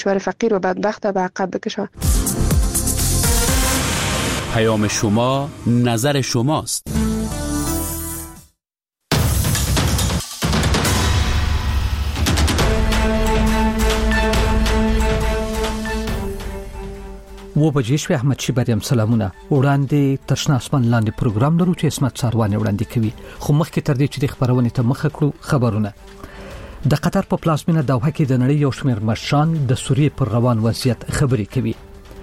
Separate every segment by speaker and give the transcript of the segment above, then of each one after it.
Speaker 1: کشور فقیر و بدبخت به عقب بکشه.
Speaker 2: پیام شما نظر شماست.
Speaker 3: و بجیش احمد شی بریم سلامونه. وړاندې تشنا اسمان لاندې پروګرام لرو چې اسمت ساروان وړاندې کوي. خو مخکې تر دې چې د خبرونه ته مخه کړو خبرونه. د قطر په پلازمینه دوحه کې د نړۍ یو شمېر مشران د سوریې پر روان وضعیت خبرې کوي.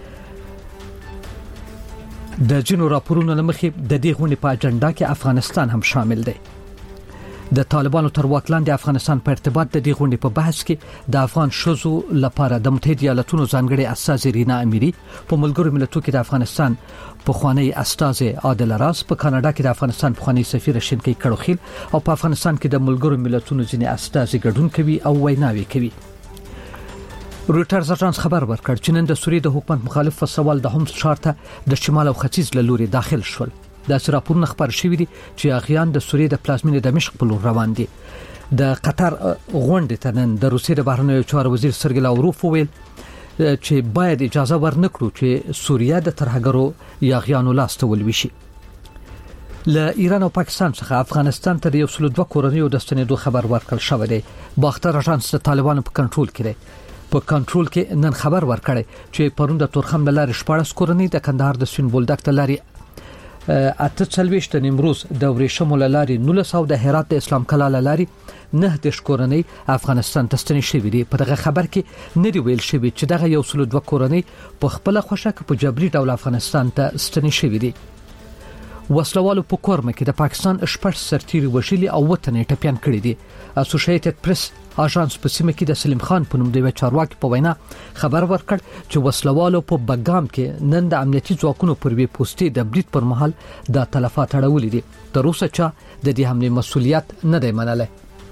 Speaker 3: د جنو راپورونو لمخې د دې غونډې په اجنډا کې افغانستان هم شامل دی. د طالبانو تر واک لاندې افغانستان په ارتباط د دې غونډې په بحث کې د افغان شوزو لپاره د متحده ایالاتونو ځانګړي استاذ رینا اميري په ملګرو ملتونو کې د افغانستان پخوانی استاذ عادل راز په کاناډا کې د افغانستان پخوانی سفیر شینکی کړوخیل او په افغانستان کې د ملګرو ملتونو ځینې استاذ ګډون کوي او ویناوي کوي. رویټرز اژانس خبر ورکړ چې نن د سوریې د حکومت مخالف فسوال د هومس ښار ته د شمال او ختیځ له لوري داخل شول. د راپورونو خبر شوې دي چې اغیان د سوریې د پلازمینې دمشق په لور روان دي. د قطر غونډې ته نن د روسیې د بهرنیو چارو وزیر سرګی لاوروف وویل چې باید اجازه ورنکړو چې سوریه د ترهګرو یاغیانو لاس ته ولوي. له ایران او پاکستان څخه افغانستان ته د 102 کورنیو د ستنېدو خبر ورکړل شوی دی. باختر اژانس د طالبانو په کنټرول کې دی. په کنټرول کې نن خبر ورکړی چې پرون د تورخم د لارې 14 کورنۍ د کندهار د سوین بولدک د لارې 48 د نیمروز د ورېشم لارې 1900 د هرات د اسلام کلا لارې 9 کورنۍ افغانستان ته ستنې شوې دي. په دغه خبر کې نه دی ویل شوی چې دغه 102 کورنۍ په خپل خوښه په جبري ډول افغانستان ته ستنې شوې دي. وسلوالو په کورمه کې د پاکستان شپږ سرتیري وژلي او وطن ټپيان کړي دي. اسوسییټډ پریس اژانس په سیمه کې د سلیم خان په نوم د چارواکي په وینا خبر ورکړ چې وسلوالو په بګام کې نن د امنیتي ځواکونو پر وی پوسټي د برید پر مهال د تلفات اړولې دي. تر اوسه چا د دې حمله مسولیت نه دی منلی.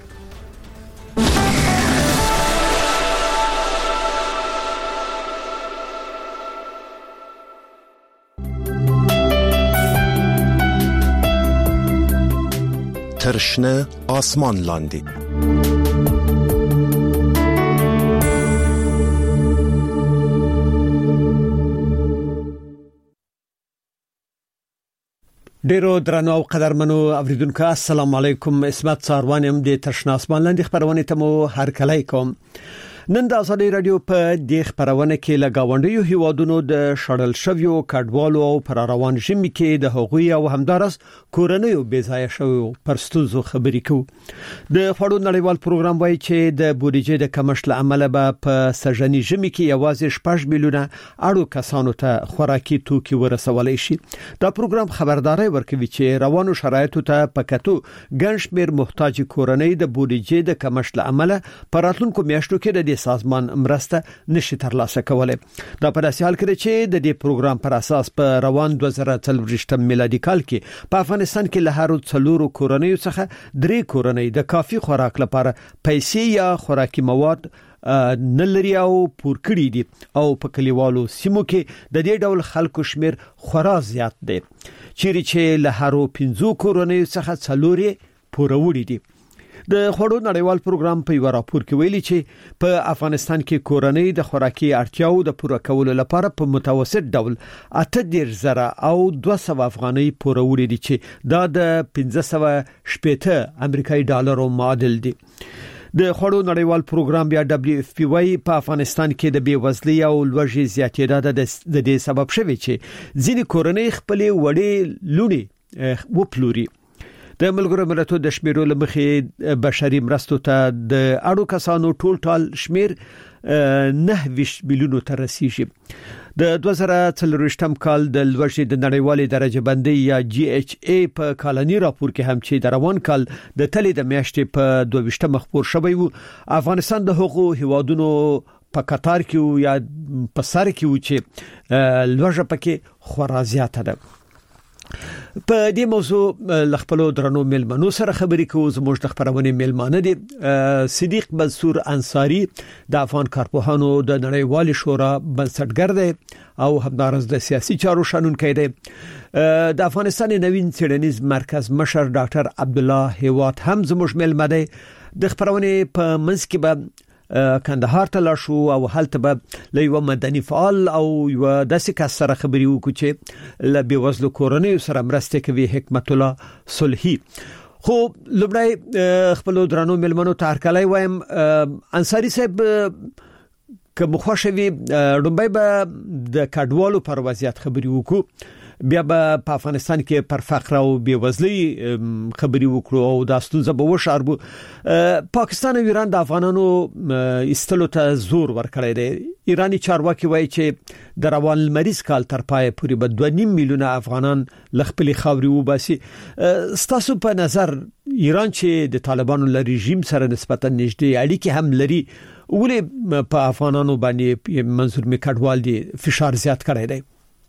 Speaker 4: ترشنه آسمان لاندې
Speaker 5: ډیرو درنو او قدرمنو اوریدونکو السلام علیکم. اسمت ساروانم د ترشنه آسمان لاندې خبرونه ته مو هرکلی کوم. نن د ازادي رادیو په دې خبرونه کې لګاونډیو هیوادونو د شړل شویو کډوالو او پر روان ژمي کې د حقوقي او همدارس کورنیو بېځایه شویو پرستوزو خبرې کوو. د خړو نړیوال پروګرام وایي چې د بودیجې د کمښت عمله به په سژنی ژمي کې یوازې 6 میلیونه اړو کسانو ته خوراکي توکي ورسولای شي. دا پروګرام خبرداري ورکوي چې روانو شرایطو ته پکاتو ګنشمیر محتاج کورنۍ د بودیجې د کمښت عمله پر راتلونکو میاشتو کې د سازمان مرسته نشي ترلاسه کولای. دا په داسې حال کې چې د دې پروګرام پر اساس په روان 2023 میلادي کال کې په افغانستان کې له هر 4 کورنیو څخه 3 کورنۍ د کافي خوراک لپاره پیسې یا خوراکي مواد نلري او پور کړی دي او په کلیوالو سیمو کې د دې ډول خلکو شمیر خورا زیات دی. چې له هر 5 کورنیو څخه 4 پوروړي دي. د خړو نړیوال پروګرام په یو راپور کې ویلي چې په افغانستان کې کورنۍ د خوراکي اړتیاو د پوره کولو لپاره په متوسط ډول 8,000 او 200 افغانۍ پوروړي دي چې دا د 1580 امریکایي ډالرو معادل دي. د خړو نړیوال پروګرام بیا WFP وايي په افغانستان کې د بیوزلۍ او لوږې زیاتېدا د دې سبب شوی چې ځینې کورنۍ خپل وړې لونی وپلوري. د ملګرو ملتونو د شمیرو لمخې بشري مرستو ته د اړو کسانو ټول شمیر 9 میلیونو ته رسیږي. د 2023 کال د لوږې د نړیوالې درجه بندي یا GHA په کالني راپور کې هم چې د روان کال د تلې د میاشتې په 22 مخپور شوی وو. افغانستان د حقوقو هیوادونو په قطار کې یا په سر کې و چې لوږه پکې خورا زیاته ده. په دې موضوع لخپلو درنو ملمنو سره خبرې کوو. زموږ د خبرونه ملمانه دي صدیق منصور انصاری د افغان کارپوهانو د نړیوال شورا بنسټګر دی او همدارس د سیاسي چارو شنونکی دی. د افغانستان نوین څېړنیز مرکز مشر ډاکټر عبد الله هیوات هم زموږ ملمنه دی. د خبرونه په منځ کې به کندهار ته لاړ شو او هلته به یو مدني فعال او یو داسې کس سره خبري وکړو چې ل بیوزلو کورنۍ سره مرسته کوي، حکمت الله صلحي. خو لبړای خپل درانو ملمنو تارکلای وایم انصاری صاحب که مخوشوي ډومبای به د کډوالو پر وضعیت خبري وکړو، بیا به په افغانستان کې پر فقر او بیوزلۍ خبري وکړو او د ستونزې به وشاربو. پاکستان او ایران د افغانانو استلو ته زور ورکړی دی. ایرانی چارواکي وایي چې د روان لمریز کال تر پای پورې به 2.5 میلیونه افغانان لخپلي خاوري وباسي. ستاسو په نظر ایران چې د طالبانو له رژیم سره نسبتا نږدې اړیکې هم لري، ولې په افغانانو باندې منظور می کډوال دي فشار زیات کړی دی؟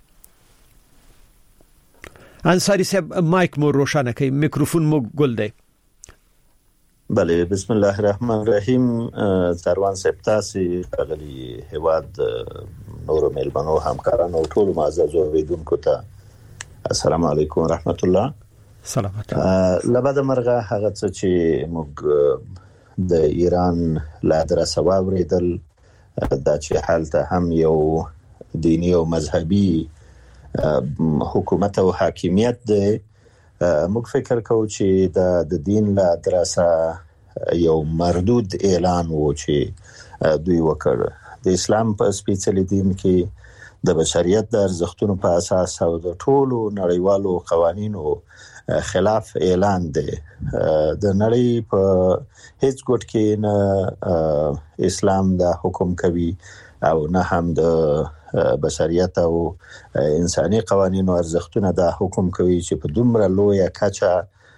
Speaker 5: انصاری صاحب مایک مو روشنه کړئ، میکروفون مو ګل دی.
Speaker 6: بله، بسم الله الرحمن الرحیم. سروان صاحب تاسو غلي هواد نور ملمنو همکارانو ټول معزز اوریدونکو ته السلام علیکم ورحمت الله.
Speaker 5: سلامات.
Speaker 6: لبد مرغه هغه چې موږ د ایران لا درسه واوریدل دا چې حالته هم یو دینی او مذهبي حکومت او حاکمیت دی. موږ فکر کوو چې د دین لا درسه یو مردود اعلان وو چې دوی وکړ. د اسلام په سپیڅلي دین کې د بشریت د ارزښتونو په اساس او د ټولو نړیوالو قوانینو خلاف اعلان دی. د نړۍ په هیڅ ګوټ کې نه اسلام دا حکم کوي او نه هم د بشریت او انساني قوانینو ارزښتونه دا حکم کوي چې په دومره لویه کچه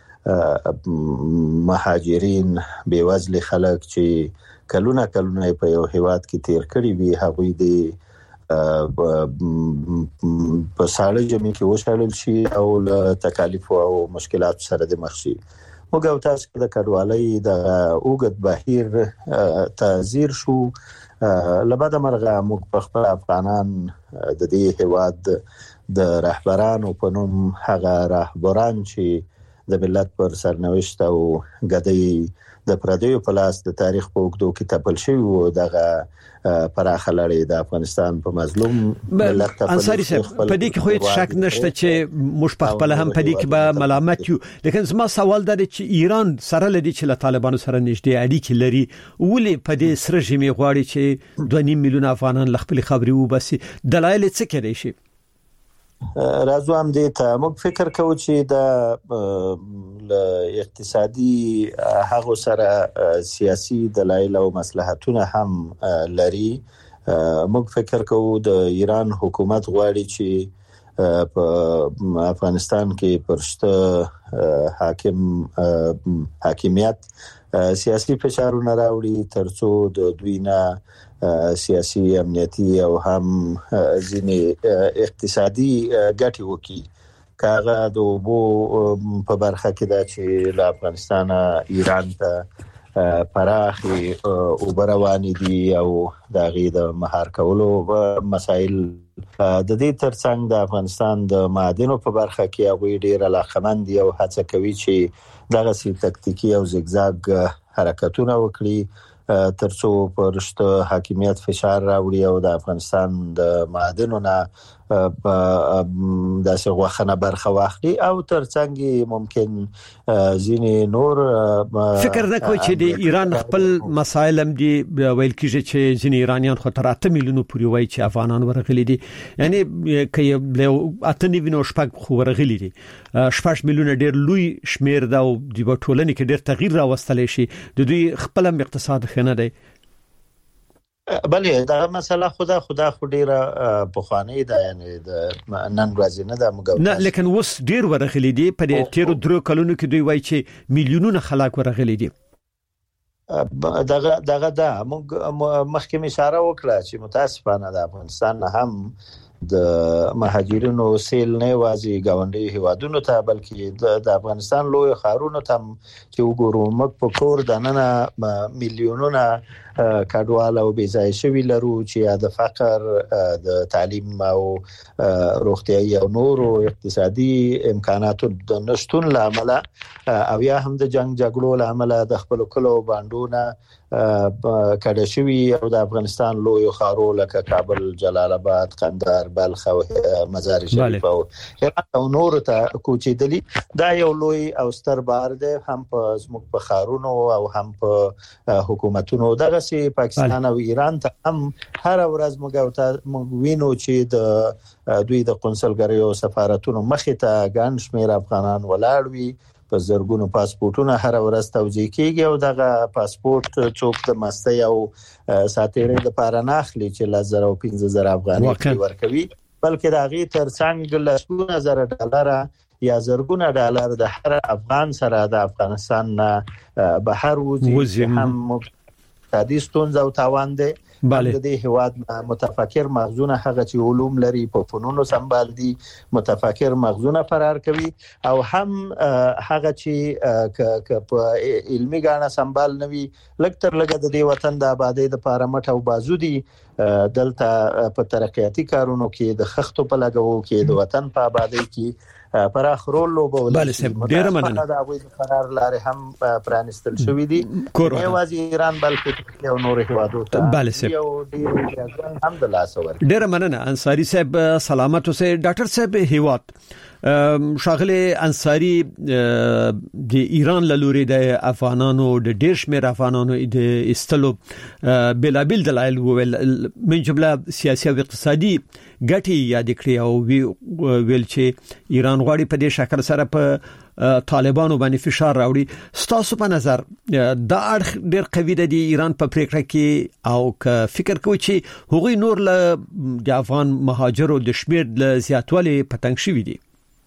Speaker 6: مهاجرین بیوزلي خلک چې کلونه په یو هیواد کې تیر کړي وي هغوی د په ساړه ژمي کې وشړل شي او له تکالیف او مشکلات سره د مخ شي. موږ او تاسو د کډوالۍ د اوږد بهیر تازیر شو. لبد مرغه موږ په خپل افغانان د دې هیواد د رهبرانو په نوم هغه رهبران چې د ملت پر سرنوشت او غدۍ د پردیو په لاس د تاریخ په اوږدو کې تپل شوی و دغه پراخه لړۍ د افغانستان په مظلوم ملت ته
Speaker 5: انصاری صاحب په دې کې خو هیڅ شک نشته چې موږ په خپل هم په دې کې به ملامت یو، لیکن زما سوال دا دی چې ایران سره لدی چې له طالبانو سره نږدې اړیکې لري، ولې په دې سره ژمي غواړي چې 2.5 میلیونه افغانان لخپل خبري وباسي؟ دلایل څه کېدای شي؟
Speaker 6: راځو هم دې ته موږ فکر کوو چې د اقتصادي هغه سره سیاسي دلایل او مصلحتونه هم لري. موږ فکر کوو د ایران حکومت غواړي چې په افغانستان کې پرشته حاکمیت سیاسي فشارونه راوړي ترڅو د دوی نه سیاسي امنیتي او هم ځینې اقتصادي ګټې وکړي. کاغه د وبو په برخه کې دا چې له افغانستان ایران ته پراخي او برواني دي او د غي د مهار کولو مسائل د دې ترڅنګ د افغانستان د معادنو په برخه کې هغه ډیر علاقمند دي او هڅه کوي چې دغه سي تکتیکي او زګزاګ حرکتونه وکړي ترڅو پرشته حاکمیت فشار راوړي او د افغانستان د معادنو نه داسې غوښنه برخه واخلي او ترڅنګ ممکن ځینې نور
Speaker 5: فکر نه کوي چې د ایران خپل مسایل هم دي ویل کیږي چې ځینې ایرانیان خو تر 8 میلیونو پورې وایي چې افغانان ورغلي دي، یعنی کې 8 میلیونو شپږ خو ورغلي دي. 8 میلیونه ډیر لوی شمیر دا او د ټولنې کې ډیر تغییر راوستل شي، د دوی خپل اقتصاد خنه دی.
Speaker 6: بله دا مسله خدا خو ډیره په خوانې ده، یعنی د نن ورځې نه ده موږ
Speaker 5: نه، لیکن اوس ډیر ورغلي دي. په دې تیرو درو کلونو کې دوی وایي چې میلیونونه خلک ورغلي دي.
Speaker 6: دغه دا موږ مخکې اشاره وکړه چې متاسفانه د افغانستان هم د مهاجرینو سیل نه وازي گاونډي هیوادونو ته بلکې د افغانستان لوی خارونو ته چې وګورو موږ په کور د نن میلیونونه کډوال او بيځای شوی لرو چې د فقر د تعلیم او روغتيایي او نورو اقتصادي امکاناتو د نشټون لامل او یا هم د جنگ جګړو لامل د خپل کلو باندونه کډه شوی او د افغانستان لوی خارو لکه کابل، جلال آباد، قندهار، بلخ او مزار شریف او هرات او نور ته کوچېدلی. دا یو لوی او ستر بار دی هم په زموږ په خارونو او هم په حکومتونو. دغه سي پاکستان او ایران ته هم هر ورځ موږ وینو چې د دوی د قونسلګریو سفارتونو مخې ته ګڼ شمېر افغانان ولاړ وي. په زرګونو پاسپورتونه هر ورځ توزیع کیږي او دغه پاسپورت څوک د مستي او ساتیرې لپاره نه اخلي چې 15,000 افغانۍ ورکوي، بلکې د هغې ترڅنګ $100,000 یا زرګونه ډالر د هر افغان سره د افغانستان نه بهر وځي. هم اقتصادي ستونزه او تاوان دی. د دې هواد متفکر مغزونه هغه چې علوم لري په فنونو سمبال دي، متفکر مغزونه فرار کوي، او هم هغه چې په علمي ګاڼه سمبال نوي لکتر لګه د دې وطن د آبادی د لپاره مټ او بازو دي. دلته په ترقیاتي کارونو کې د خښتو په لګاوو کې د وطن په آبادی کې پراخ رول لوبول.
Speaker 5: بله سم ډیر مننه.
Speaker 6: دا غوي قرار لارې هم پرانستل شوې دي نه وازي ایران بلکې یو نور هوادو ته.
Speaker 5: بله سم
Speaker 6: یو ډیر الحمدلله سور.
Speaker 5: ډیر مننه انصاری صاحب، سلامت اوسه. ډاکټر صاحب هیواد شاغله انصاری د ایران لوري د افغانانو د ډیر شمیر افغانانو د استلو بلابل دلایل من جمله سیاسي او اقتصادي ګټي یاد کړی او ویل چې ایران غواړي په دې شکل سره په طالبانو باندې فشار راوړي. ستاسو په نظر دا اړخ ډیر قوي دی د ایران په پریکړه کې، او که فکر کوي چې هغوی نور له د افغان مهاجرو د شمیر له زیاتوالي پتنګ شوي دي؟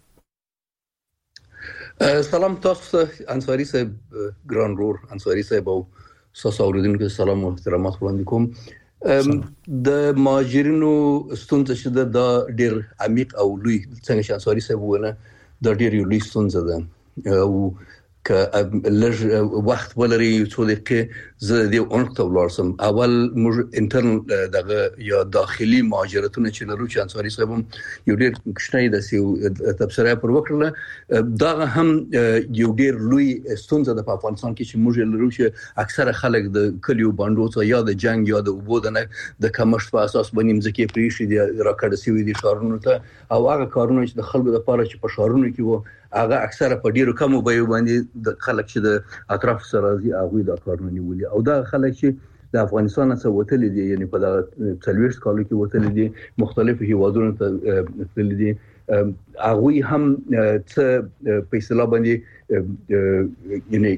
Speaker 7: سلام تاسو انصاری صاحب، ګران رور انصاری صاحب او تاسو اوریدونکو سلام او احترامات وړاندې کوم. د مهاجرینو ستونزه چې د ډیر عمیق او لوی څنګه چې انصاری صاحب ونه د ډیر لوی ستونزه ده او که لږ وخت ولري څو دقیقې زه د اونټ ولرسم. اول موږ انټرنل دغه یا داخلي مهاجرتونه چې لرو چې انصاری صاحب یو ډیر کښنه د تبصره پر وکړه، دا هم یو ډیر لوی ستونزه ده په افغانستان کې چې موږ لرو چې اکثره خلک د کلیو باندې څو یا د جنگ یا د وبودنه د کمښت په اساس باندې ځکه پریشي دي راکړه سوي دي شهرونو ته، او هغه کارونه چې د خلکو لپاره چې په شهرونو کې وو هغه اکثره په ډیرو کمو بیو باندې د خلک چې د اطراف سره راځي هغه د کارونه نیولي، او دا خلک چې د افغانستان څخه وتل دي یعنی په دغه 40 کالو کې وتل دي مختلفو هیوادونو ته تللي دي، هغه هم څه په اصطلاح باندې یعنی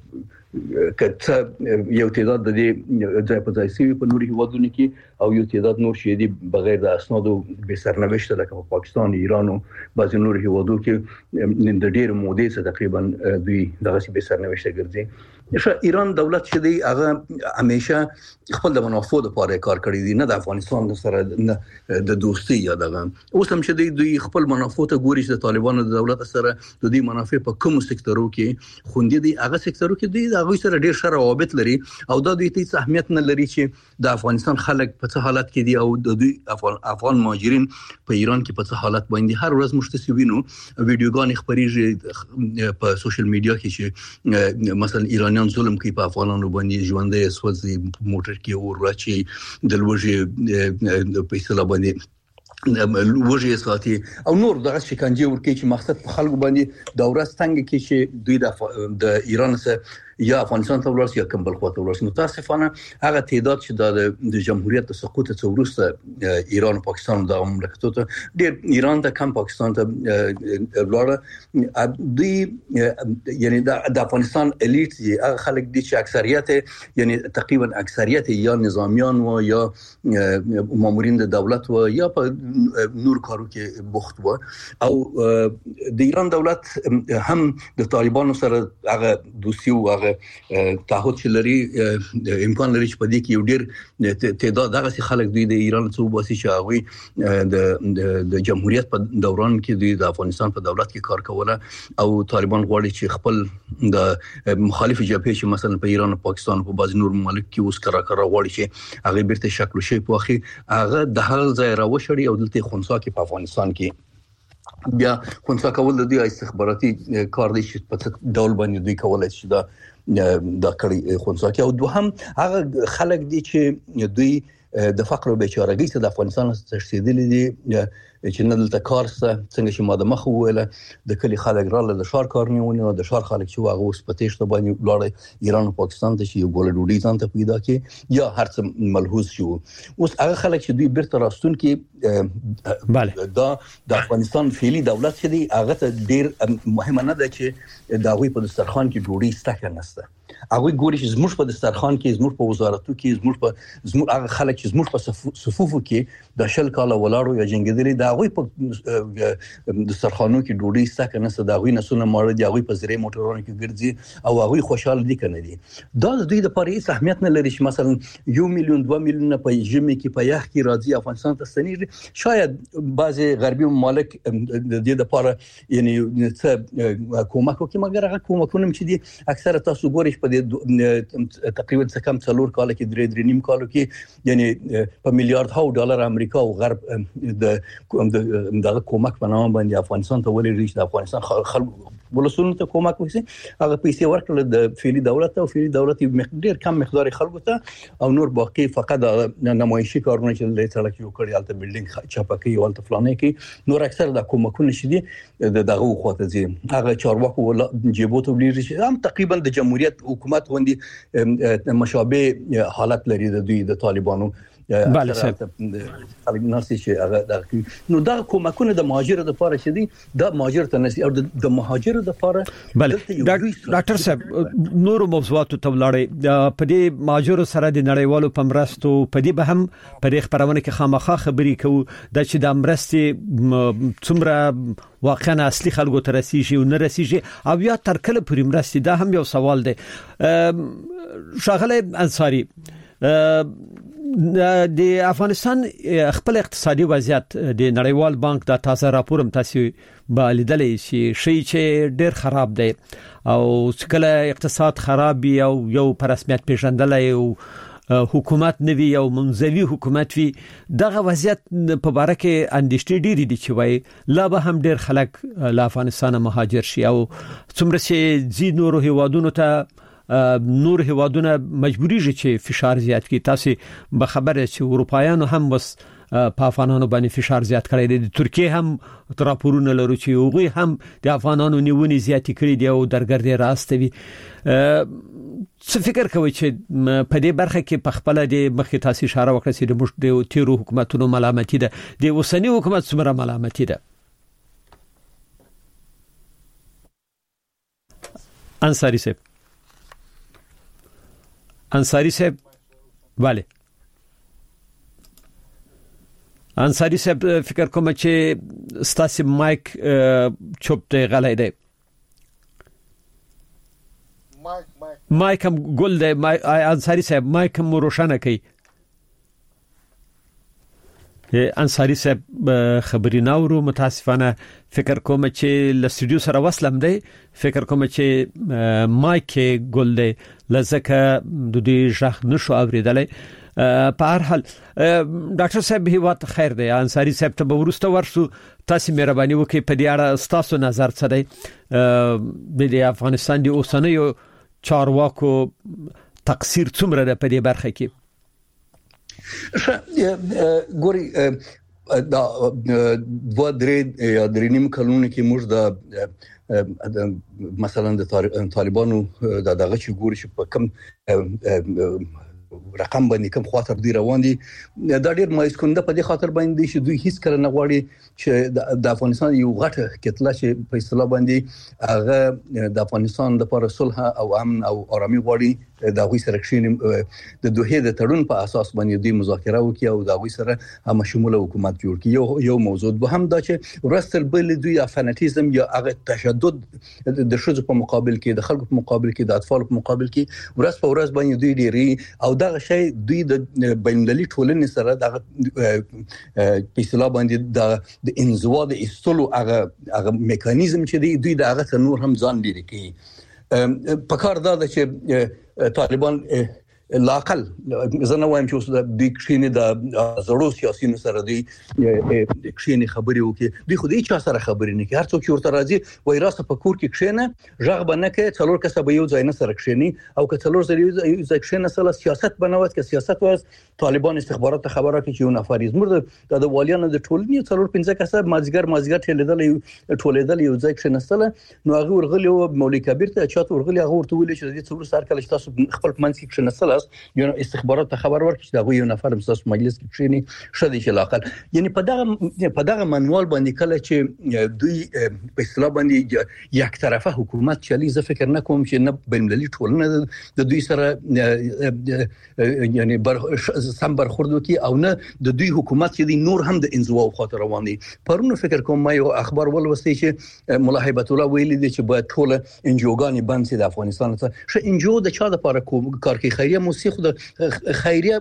Speaker 7: کته یو تعداد د دې ځای په ځای سوي په نوري هیوادونو کې او یو تعداد نور شي دي بغیر د اسنادو به سرنوشت لکه په پاکستان، ایران او بعض نور هیوادو کې د ډېر مودې څخه تقریبا دوی دغه به سرنوشت ګرځي. ایران دولت چې دی هغه همیشه خپل د منافع لپاره کار کړی دی، نه د افغانستان سره نه د دوستي یا دغه. اوس هم چې دوی خپل منافع ته ګوري چې د طالبانو د دولت سره د دې منافع په کوم سکتورو کې خوندې دي، هغه سکتورو کې دوی هغه سره ډېر ښه روابط لري او دا دوی ته اهمیت نه لري چې د افغانستان خلک په څه حالت کې دي او د دوی افغان مهاجرین په ایران کې په څه حالت باندې. هر ورځ موږ تاسو وینو ویډیوګانې خبرېږي په سوشل میډیا کې چې مثلا ایرانیان ظلم کوي په افغانانو باندې، ژوندې سوځي موټر کې اور راچي د لوږې په اصطلاح باندې وجه ساتي او نور دغه شکنجه ورکې چې مقصد په خلکو باندې د ورځ څنګه کې چې دوی د ایران سره یا افغانستان ته ورسي یا کوم بل خواته ورسي. متاسفانه هغه تعداد چې د جمهوریت سقوط څخه وروسته ایران او پاکستان د مملکتونو ته ډېر ایران ته کم پاکستان ته ولاړه، دوی یعنی د افغانستان الیټ هغه خلک دي چې اکثریت یعنی تقریبا اکثریت یا نظامیان و یا مامورین د دولت و یا په نور کارو کې بوخت و، او د ایران دولت هم د طالبانو سره هغه دوستی او تعهد چې لري امکان لري چې په دې کې یو ډېر تعداد دغه خلک دوی د ایران څخه وباسي چې هغه د جمهوریت په دوران کې دوی د افغانستان په دولت کې کار کوله، او طالبان غواړي چې خپل د مخالف جبهه چې مثلا په ایران او پاکستان په بعض نور ممالک کې اوس کرا غواړي چې هغه بیرته شکل شي په اخی هغه د هر ځای راوشړي او دلته خنثی کې په افغانستان کې بیا خنثی کول د دوی استخباراتي کار دی چې په ډول باندې دوی کولای شي دا د کړي خونسا کې او دوهم هغه خلک دي چې دوی د فقر او بیچارهګۍ څخه د افغانستان تشدیدلې دي چې نه دلته کار څنګه چې ماده مخ وویله د کلی خلک رااله د شار کار نیونه د شار خلک چې هغه اوس په تېشته باندې لاړ ایران او پاکستان ته چې یو ګول ډوډۍ ځان ته پیدا کړي یا هر څه ملحوظ شو اوس هغه خلک چې دوی بیرته راستون کې
Speaker 5: bale
Speaker 7: د افغانستان فعلی دولت چې دی هغه ته ډیر مهمه نه ده چې د هغوی په دسترخوان کې ډوډۍ سته نشته هغه ګوري چې زموږ په دسترخوان کې زموږ په وزارتو کې زموږ هغه خلک چې زموږ په صفوفو کې د شل کاله ولاړو یا جنگیدلي دا هغه په دسترخوانو کې ډوډۍ سته نشته دا هغه نسونه مړ دي هغه په زری موټرونو کې ګرځي او هغه خوشاله دي کنه دي دا د دوی د پاره هیڅ اهمیت نه لري چې مثلا 1 میلیون 2 میلیون په ژمي کې په یخ کې راځي افغانستان ته ستنیږي شاید بعضي غربي ممالک د دې لپاره یعنی څه کومک کوي مګر هغه کومکونه چې دي اکثره تاسو ګورئ په تقریبا څه کم 4 کال کې 3.5 کال کې یعنی په $1,000,000 امریکا او غرب د کومک په نامه باندې افغانستان ته ولې ریښ د افغانستان خلک ولسونو ته کومک وکړي هغه پیسې ورکړل د فعلی دولت او فعلی دولت ډیر کم مقدار خلکو ته او نور باقي فقط نمایشي کارونه چې د سړک یو کړی الته بلډینګ چاپکي او الته فلانه کې نور اکثر د کومکونه شدي دغه خواته زی هغه چارواکو جيبو ته لري چې هم تقریبا د جمهوریت حکومت غوندي مشابه حالت لري د دوی د طالبانو
Speaker 5: bale صاحب
Speaker 7: خلک ناسي چې هغه نو دا کومکونه د مهاجرو لپاره چې دي د مهاجر ته نسي او د مهاجرو لپاره
Speaker 5: bale ډاکټر صاحب نور موضوعات ته ولاړې په دې مهاجرو سره د نړیوالو پمرستو په دې به هم په دې خبرونه کې خامخا خبرې کوو د چې د مرستې څومره واقعا اصلي خلکو ته رسیږي او نه رسیږي او یا تر کله پورې مرستې دا هم یو سوال دی شاغله انصاری د افغانستان خپل اقتصادي وضعیت د نړیوال بانک د تازه راپور هم تاسو به لیدلې چې ډېر خراب دی او کله اقتصاد خراب او یو پر رسمیت پیژندلای او حکومت نوي او منځوي حکومت وی دغه وضعیت په اړه کې اندېشنې ډېرې دي چې وای لا به هم ډېر خلک له افغانستان مهاجر شي او څومره چې زی نور هیوادونو ته نور هیوادونه مجبوریږي چې فشار زیات کړي تاسو به خبره چې اروپایانو هم بس په افغانانو باندې فشار زیات کړی دی ترکیه هم راپورونه لري چې هغوی هم د افغانانو نیونې زیات کړي دی او درګردي راستوي څه فکر کوي چې په دې برخه کې په خپل د مخې تاسو اشاره وکړه چې د مشت تیرو حکومتونو ملامتي ده د اوسنی حکومت څومره ملامتي ده انصاری صاحب bale انصاری صاحب فکر کوم چې ستاسو مایک چوپ دی غلای دی مایک هم ګل دی انصاری صاحب مایک هم روشنه کوي انصاری صاحب خبري ناورو متاسفانه فکر کوم چې ل استودیو سره وصلم دی فکر کوم چې مایک ګل دی لزکه د دې ژغ نشو اوریدلای په هر حال ډاکټر صاحب هیوات خیر دی انصاری صاحب ته ورسته ورسو تاسو مهرباني وکړئ په دې اړه تاسو نظر څه دی د افغانستان د اوسنیو چارواکو تقصیر څومره ده په دې برخه کې
Speaker 7: ګوري دا 2-3 یا 3.5 کلونه کې موږ د مثلا د طالبانو دغه چې ګوري چې په کم رقم باندې کوم خاطر دی روان دي دا ډیر مایوس کنده په دې خاطر باندې چې دوی هیڅ کله نه غواړي چې د افغانستان یو غټه کتله چې په اصطلاح باندې هغه د افغانستان لپاره صلح او امن او آرامي غواړي د غوي سره کښینم د دوه د تړون په اساس باندې دوی مذاکره وکړي او د غوي سره هم شموله حکومت جوړ کړي یو موضوع به هم دا چې ورستل بل دوی فناتیزم یا هغه تشدد د شذ په مقابل کې د خلکو په مقابل کې د اطفال په مقابل کې ورځ په ورځ باندې دوی ډیری او دا شی دوی د بینالمللي ټولنې سره د په اصطلاح باندې د انزوا د استلو هغه میکانیزم چې دوی د هغه نور هم ځان لري کوي په کار دا چې طالبان لاقل زه نه وایم چې اوس د کښینې د زړو سیاسيونو سره دی کښینې خبرې وکړي دوی خو دې چا سره خبرې نه کوي هر څوک ورته راځي وای راسه په کور کې کښینه ژغ به نه کوي څلور کسه به یو ځای نه سره کښینی او که څلور ځای یو ځای کښینه سره سیاست بنوت که سیاست واس طالبان استخبارات خبره کوي چې یو نفر زموږ د والیانو د ټولنې څلور 15 کسه مازګر ټولېدل یو ځای کښینستل نو هغه ورغلی او مولوی کبیر ته چاته ورغلی هغه ورته ویل چې د څلور سر کله چې تاسو خپل منځ کې کښینستل یو استخبارات خبر ورکړي چې دا یو نفر مساس مجلس کې کښینی شدي چې لاقل یعنی په دغه منوال باندې کله چې دوی په اصطلاح باندې یک طرفه حکومت چلی زه فکر نکوم چې نه بین‌المللي ټولنه د دوی سره یعنی سم برخورد وکي او نه د دوی حکومت چې دی نور هم د انزوا خاطر روان دي پرونو فکر کوم ما یو اخبار ولوستي چې ملا هیبت الله ویلي دي چې باید ټول انجوګانی بند سي د افغانستان څخه ش انجو د چا د لپاره کار کوي خیریه موسیقي د خیریه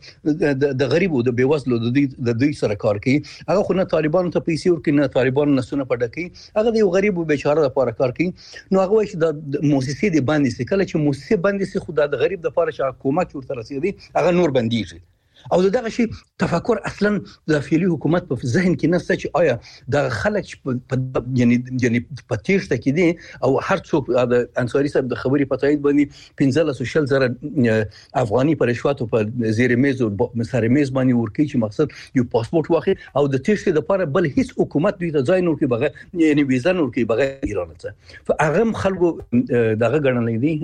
Speaker 7: د غریبو د بیوزلو د دوی سره کار کوي هغه خو نه طالبان ته پیسې ورکړي نه طالبان نسونه پډکې هغه د یو غریبو بیچاره لپاره کار کوي نو هغه وایي چې د مؤسسې د باندې سي کله چې مؤسسې باندې سي خو د غریب لپاره چې حکومت ورته رسیدي هغه نور بنديږي او دغه شی تفکر اصلا د فعلی حکومت په ذهن کې نشته چې آیا د خلک یعنی په تیښته کې دي او هر څوک د انصاری صاحب د خبري په تایید باندې 15 زره افغاني پر رشوت او په زیر میز او سره میز باندې ورکی چې مقصد یو پاسپورت واخلي او د تیښته لپاره بل هیڅ حکومت دوی ته ځای نور کې بغیر یعنی ویزا نور کې بغیر ایران ته فهغه خلکو دغه ګڼل دي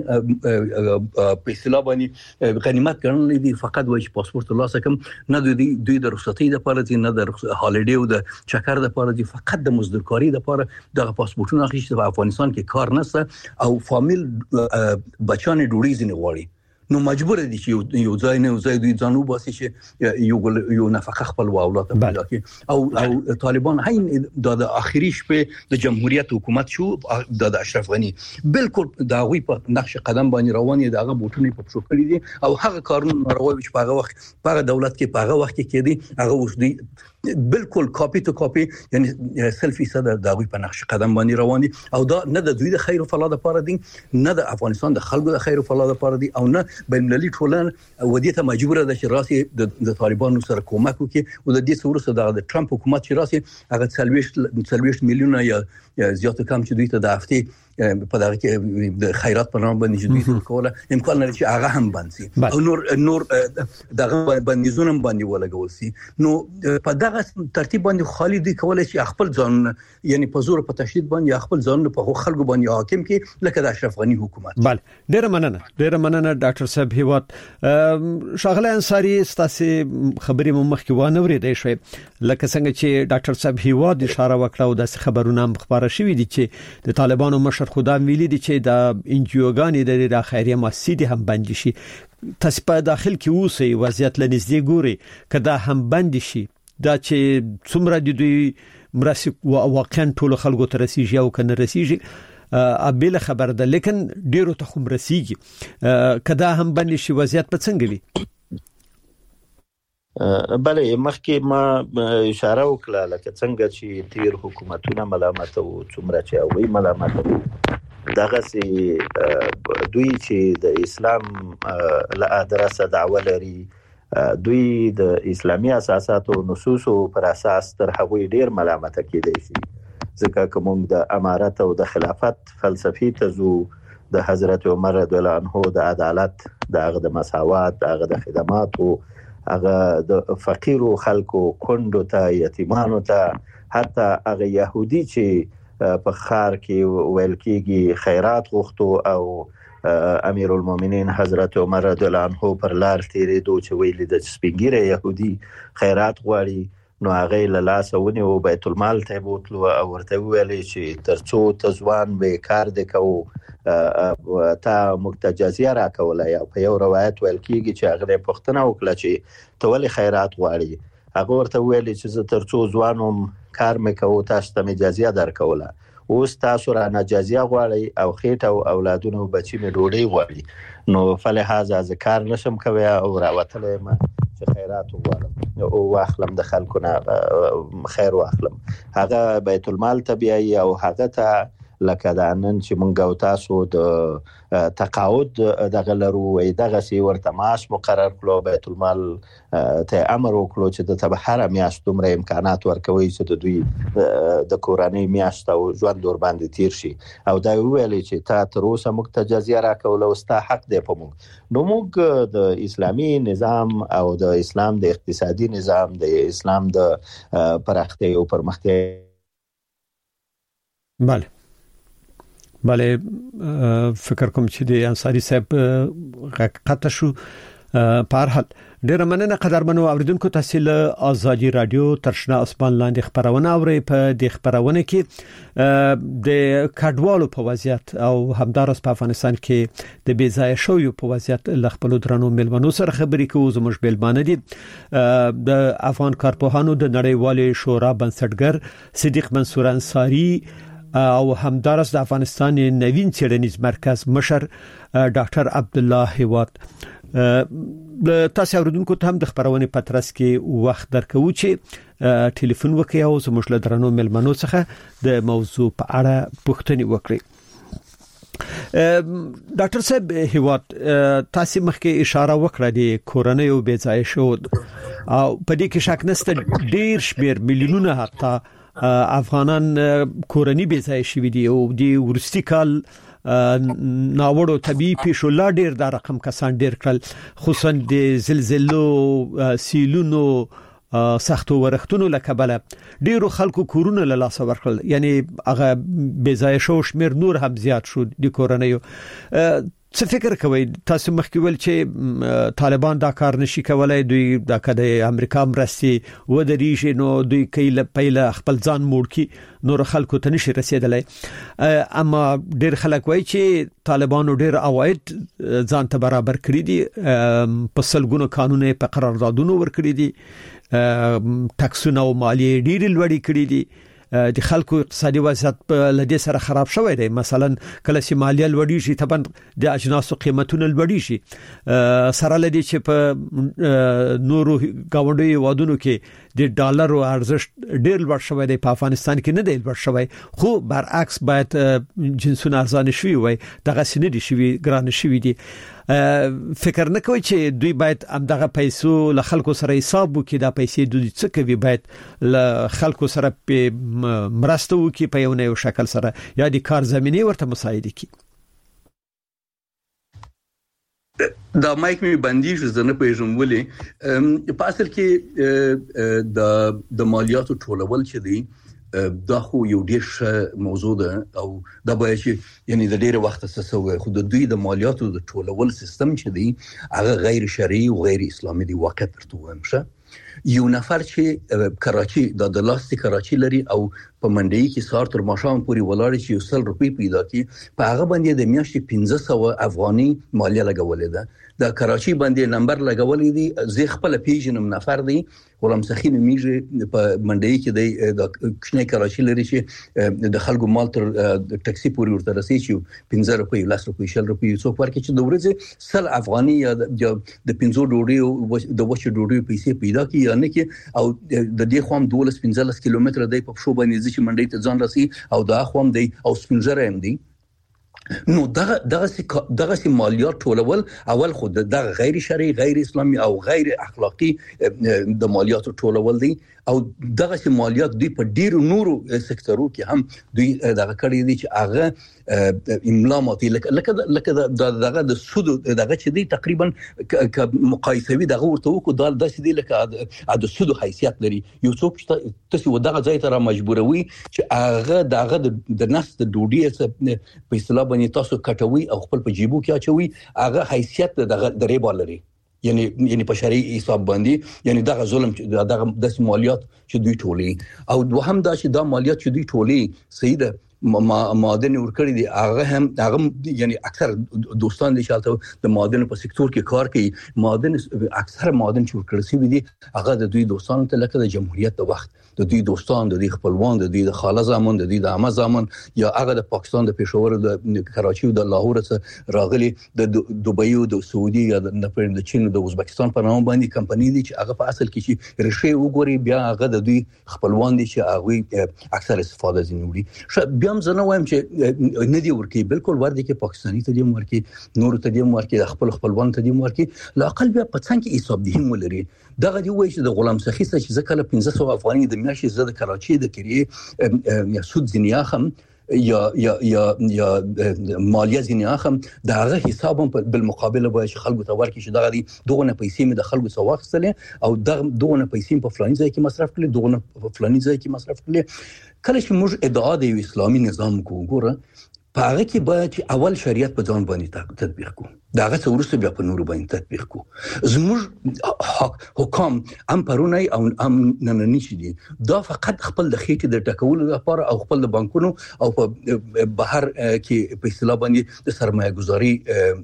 Speaker 7: په اصطلاح باندې غنیمت ګڼل دي فقط وایي پاسپورت الله کم نه دوی د رخصتۍ لپاره دي نه د هالیډې او د چکر لپاره دي فقط د مزدورکاری لپاره د پاسپورتونو اخیستل په افغانستان کې کار نشته او فامیل بچانه ډوړي ځنه غواړي نو مجبور دي چې یو ځای نه ځای دوی ځانو باسي چې یو نفقه خپل اولاد ته پیدا کړي او طالبان هین د اخیری شپه د جمهوریت حکومت شو د اشرف غنی بالکل دا غوي په نقش قدم باندې روان دي دغه بوټونه په پښو کړی دي او هغه کارونه روي چې په هغه وخت په دولت کې په هغه وخت کې دي هغه اوس دي بالکل کاپی تو کاپی یعنی سلفي صدر دا غوي په نقش قدم باندې روان دي او دا نه د دوی د خیر او فلاح لپاره دي نه د افغانستان د خلکو د خیر او فلاح لپاره دي او نه بین‌المللي ټولنه ودیته مجبوره ده چې راسي د طالبانو سره کومک وکړي او د دې سره د ټرمپ حکومت چې راسي هغه 40 میلیونه یا زیات کم چې دوی ته د هفته په دغه کې د خیرات په نام باندې چې دوی کوله امکان لري چې هغه هم بنسي او نور دغه بندیزونه باندې ولګول سي نو په دغه ترتیب باندې خالي دي کولای شي خپل ځان یعنی په زور په تشدید باندې خپل ځان په خلکو باندې حاکم کې لکه د اشرف غنی حکومت
Speaker 5: بله ډیره مننه ډاکټر صاحب هیواد شغله انصاری ستاسو خبرې مخکې وانه ورېدې شوي لکه څنګه چې ډاکټر صاحب هیواد اشاره وکړه او د خبرونو هم خبره شوې دي چې د طالبانو مشر خدا ویلي دي چې د انجیوګانې د خیریه مؤسسې هم بند شي تاسو په داخل کې اوسئ وضعیت لنږدې ګوري کدا هم بند شي دا چې څومره د دوی مرسي واقعا ټول خلکو ته رسیږي او کنه رسیږي ابل خبر ده لیکن ډیرو ته هم رسیږي کدا هم بند شي وضعیت په څنګه وي
Speaker 6: بله مخکې ما اشاره وکړه لکه څنګه چې تیر حکومتونه ملامت او څومره چې اوی ملامت دغه سي دوی چې د اسلام له ادرسه دعوه لري دوی د اسلامي اساساتو او نصوصو پر اساس تر هغوی ډیر ملامت کېدای شي ځکه کوم د امارت او د خلافت فلسفي تزو د حضرت عمر رضی الله عنه د عدالت د مساوات د خدماتو هغه د فقیرو خلکو کندو ته یتیمانو ته حتی هغه يهودي چې په خار کې ویل کېږي خیرات غوښتو او امیر المؤمنین حضرت عمر رضی الله عنه پر لار تیرېدو چې ویل د سپینګیره يهودي خیرات غواړي نو هغه له لاسونه او بیت المال ته بوتلو او ورته ویل چې ترڅو تزوان به کار وکاو تا مقتجزیه را کوله یا په یو روایت ویل کېږي چې هغه پښتنه وکړه چې تول خیرات غواړي هغه ورته ویل چې زه ترڅو ځوانم کار مکو تاسو ته اجازه درکوله اوس تاسو را اجازه غواړي او خېټه او اولادونو بچی مې ډوډۍ غواړي نو فلهذا ذکر نشم کوي او راوتلې ما چې خیرات وغواړم او واخلم د خلکو نه خیر واخلم هغه بیت المال ته بیاي او هغه ته لکه دا نن چې مونږ او تاسو د تقاعد دغه لرو وي دغه سی ورته معاش مقرر کړو بیت المال ته امر وکړو چې د تبهر میاشت دومره امکانات ورکوي چې د دوی د کورنۍ میاشت او ژوند دور باندې تیر شي او دا ویل چې تا تر اوسه موږ ته جزیه راکول او ستا حق دی په موږ نو موږ د اسلامي نظام او د اسلام د اقتصادي نظام د اسلام د پراختیا او پرمختیا
Speaker 5: بله فکر کوم چې د انصاری صاحب قطع شو په هر حال ډیر مننه قدرمنو اوریدونکو تاسو له ازادي رادیو ترشنا اسمان لاندې خبرونه اوري په د خبرونه کې د کډوالو په وضعیت او همدارس په افغانستان کې د بیځای شویو په وضعیت لخپل درنو ملمنو سره خبرې کوو زموږ ملمانه دي د افغان کارپوهانو د نړیوالې شورا بنسټګر صدیق منصور انصاری او همدارس د افغانستان نوین څېړنیز مرکز مشر ډاکټر عبد الله هیواد تاسو اوریدونکو ته هم د خبرونه پترس کې وخت درکو چې ټلیفون وکړئ او زموږ له درنو ملمنو څخه د موضوع په اړه پوښتنه وکړئ. ډاکټر صاحب هیواد تاسو مخکې اشاره وکړه د کورنۍ او بیځای شو او په دې کې شک نشته ډیر شمیر میلیونونه حتی افغانان کورنۍ بیځای شوي دي او د ورستي کال ناوړو طبيعي پیښو لا ډیر د رقم کسان ډیر کړل خصوصا د زلزلو سیلونو سختو ورختونو لکبله ډیرو خلکو کورونه له لاس ورکړل یعنی هغه بیځای شو شمیر نور هم زیات شو د کورنۍ څه فکر کوي تاسو مخکې ول چې طالبان دا کار نشي کولای دوی د امریکا مرستي و د ریښې نو دوی کله پیله خپل ځان موړ کی نور خلکو ته نشي رسیدلای اما ډیر خلک وایي چې طالبانو ډیر اواید ځان ته برابر کړی دي په سلګونو قانوني په قراردادونو ور کړی دي ټاکسونه او مالیه ډیر لوړی کړی دي د خلکو اقتصادي وضعیت په لدې سره خراب شوی دی مثلا کله چې مالیه لوړی شي طبعا د اجناسو قیمتونه لوړی شي سره لدې چې په نورو گاونډي وادونو کې د ډالر ارزښت ډیر لوړ شوی دی په افغانستان کې نه دی لوړ شوی خو برعکس باید جنسونه ارزان شوی وي دغه سینې دي شوی ګران شوی دي فکر نه کوي چې دوی باید همدغه پیسو له خلکو سره حساب وکړي دا پیسې دوی څه کوي باید له خلکو سره په مرسته وکړي په یو نه یو شکل سره یا د کار زمينه ورته مساعده کړي.
Speaker 7: دا مایک می بندي شو زنه پیژم ولې په اصل کې د مالیاتو ټولول چې دی دا خو یو ډیر موضوع ده او دا باید چې یعنی د ډیره وخت څخه خو د دوی د مالیاتو د ټولول سیستم چې دی هغه غیر شرعي او غیر اسلامي دی واقع ترته ومشه یو نفر چې کراچي د لاستي کراچي لري او په منډي کې سار تر ماشام پورې ولاړ چې 100 روپۍ پیدا کی په هغه باندې د میاشتې 1500 افغاني مالیه لګولې ده د کراچي باندې نمبر لګولې دي زه خپل پیژنم نفر دی ولهم سخینه میږي په منډي کې د کښنه کراچي لري چې د خلکو مال تر ټاکسي پورې ورته رسي چې 15 روپۍ 10 روپۍ 60 روپۍ څو ورکې چې د ورځې 100 افغاني یا د 15 ډوډۍ د وچه ډوډۍ پیسې پیدا کی یا نه کې او د دې خوام 12-15 کیلومتر دی په شو باندې چې منډي ته ځان رسي او دا خوام دی او سپینځره هم دی نو دغه مالیات ټولول اول خود دغه غیر شرعي غیر اسلامي او غیر اخلاقی د مالیات ټولول دي او دغه مالیات دوی په ډیرو نورو سکتورو کې هم دوی دغه کړی دي چې هغه املا ماتي لکه دغه د سود دغه چې دی تقریبا مقایسوي دغه ورته وکړو داسې دی لکه د سود حیثیت لري یو څوک چې تاسو دغه ځای ته را مجبوروي چې هغه دغه د نس د ډوډۍ په اصطلاح باندې تاسو کټوي او خپل په جیبو کې اچوي هغه حیثیت دغه د ریبا لري یعنی په شرعي حساب باندې یعنی دغه ظلم دغه د مالیات چې دوی ټولي او دوهم دا چې دا مالیات چې دوی ټولي صحیح ده معادن ورکړي دي هغه یعنی اکثر دوستان دي چې د معادن په سکتور کې کار کوي معادن اکثر معادن چې ورکړي سي دي هغه د دوی دوستانو ته لکه د جمهوریت د وخت د دوی دوستان د دوی خپلوان د دوی د خاله زامن د دوی د عمه زامن یا هغه د پاکستان د پېښور د کراچي او د لاهور څخه راغلي د دوبۍ او د سعودي یا د چین او د ازبکستان په نام باندې کمپنی دي چې هغه په اصل کې چې ریشه وګوري بیا هغه د دوی خپلوان دي چې هغه اکثر استفاده زینوري بیا هم زه نه وایم چې نه دی ورکی بالکل ورته کې پاکستاني ته دی ورکی نور ته دی ورکی خپلوان ته دی ورکی لا اقل بیا په څنګه کې حساب دي ولري دغه دی وایي چې د غلام سخی څخه چې کله 1500 افغاني د میاشتې زده کراچي د کریه یا سود زنیاخم یا مالیه زنیاخم دغه حساب هم بالمقابل به خلکو ته ورکړي چې دغه دی دغه پیسې مې د خلکو څخه واخیستلې او دغه پیسې په فلاني ځای کې مصرف کړې دغه په فلاني ځای کې مصرف کړې کله چې موږ ادعا د اسلامي نظام کو ګوره په هغه کې باید چې اول شریعت په ځان باندې تطبیق کو داغه څورسته بیا په نور باندې تطبیق کو زموږ حکام هم پرونی او هم نننی شي دي دا فقط خپل د خېټې د ټکولو لپاره او خپل د بانکونو او په بهر کې په اصطلاح باندې د سرمایه گذاري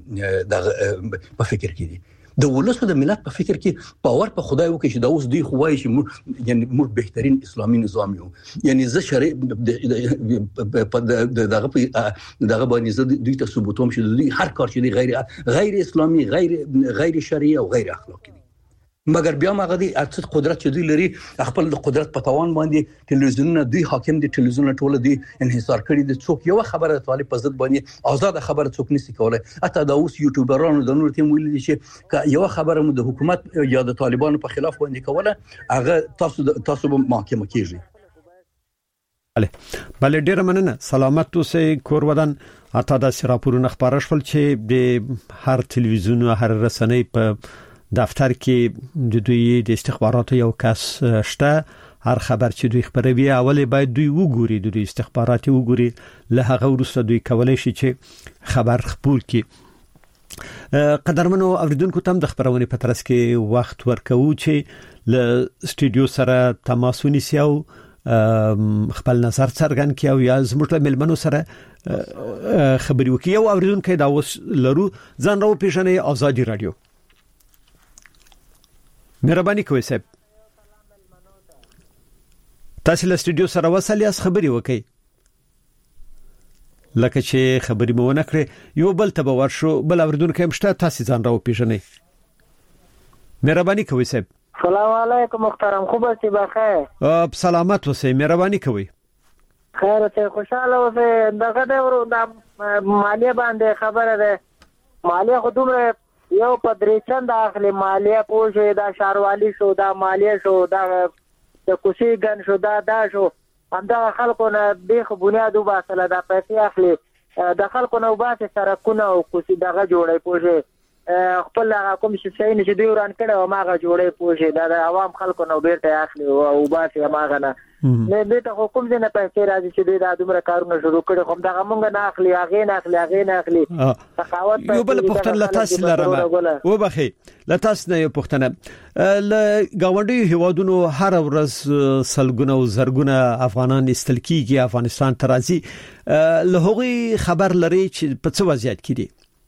Speaker 7: په فکر کې دي د ولسو د ملت په فکر کې باور په خدای وکړي چې دا اوس دوی خوای چې یعنی موږ بهترین اسلامي نظام یو یعنی زه شرع دغه باندې زه دوی ته ثبوتوم چې دوی هر کار چې دی غیر اسلامي غیر شرعي او غیر اخلاقي مګر بیا ماغه دي اڅ قدرت چې دوی لري خپل د قدرت په توان باندې ټلویزیونونه دوی حاکم دي ټلویزیونونه ټول دي انحصار کړي دي څوک یو خبره طالب په ضد باندې آزاد خبره څوک نشي کولای اته دا اوس یوټیوبرانو د نور تیم ویل دي چې یو خبره مو د حکومت یا د طالبانو په خلاف باندې کوله هغه تاسو به محاکمه کیږي
Speaker 5: بله ډیر مننه سلامت اوسئ کور ودان اته د راپورونه خبره شول چې د هر ټلویزیون او هر رسنۍ په دفتر کې د دوی د استخباراتو یو کس شته هر خبر چې دوی خبروي اولی باید دوی وګوري دوی استخبارات وګوري له هغه وروسته دوی کولای شي چې خبر خپور کړي قدرمنو اوریدونکو تم د خبرونه په ترڅ کې وخت ورکوي چې له سټوډیو سره تماس ونیسي او خپل نظر څرګند کړي او یا زموږ ملمنو سره خبري وکړي او اوریدونکو دا اوس لرو ځان راو پیژنې آزادي رادیو مهرباني کوئ صاحب تاسو له سټوډیو سره وسلیاس خبري وکړئ لکه چې خبري مو نه کړې یو بل ته به ورشو بل اوریدونکو هم شته تاسو ځان راو پیژنئ مهرباني کوئ صاحب
Speaker 8: السلام علیکم محترم خوب اوسئ بخیر
Speaker 5: سلامت اوسئ مهرباني کوئ
Speaker 8: خیر اوسئ خوشاله اوسئ دغه د مالیه باندې خبره ده مالیه خودمره یو په درې چنده اخلي مالیه پوښي دا شاروالي شو دا مالیه شو دا د کوشي ګن شو دا شو همدا خلکو نه د بنیادو باسله دا پیسې اخلي د خلکو نه وباسه سرکونه او کوشي دغه جوړي پوښي خپل کوم شي نه چې دوی وران کړه او ماغه جوړي پوښي دا د عوام خلکو نه بیرته اخلي او وباسه ماغه نه نه دې ته حکومت نه پیسې راځي چې دوی د دومره کارونه شروع کړي خو دا موږ نه اخلي هغه نه اخلي تخاوت
Speaker 5: یو بل پښتن لتاس لرمه و بخي لتاس نه یو پښتنه ل گاونډي هوادونو هر ورځ سلګونه او زرګونه افغانان استل کیږي افغانستان ترازی له هغه خبر لري چې په څه وضعیت کې دي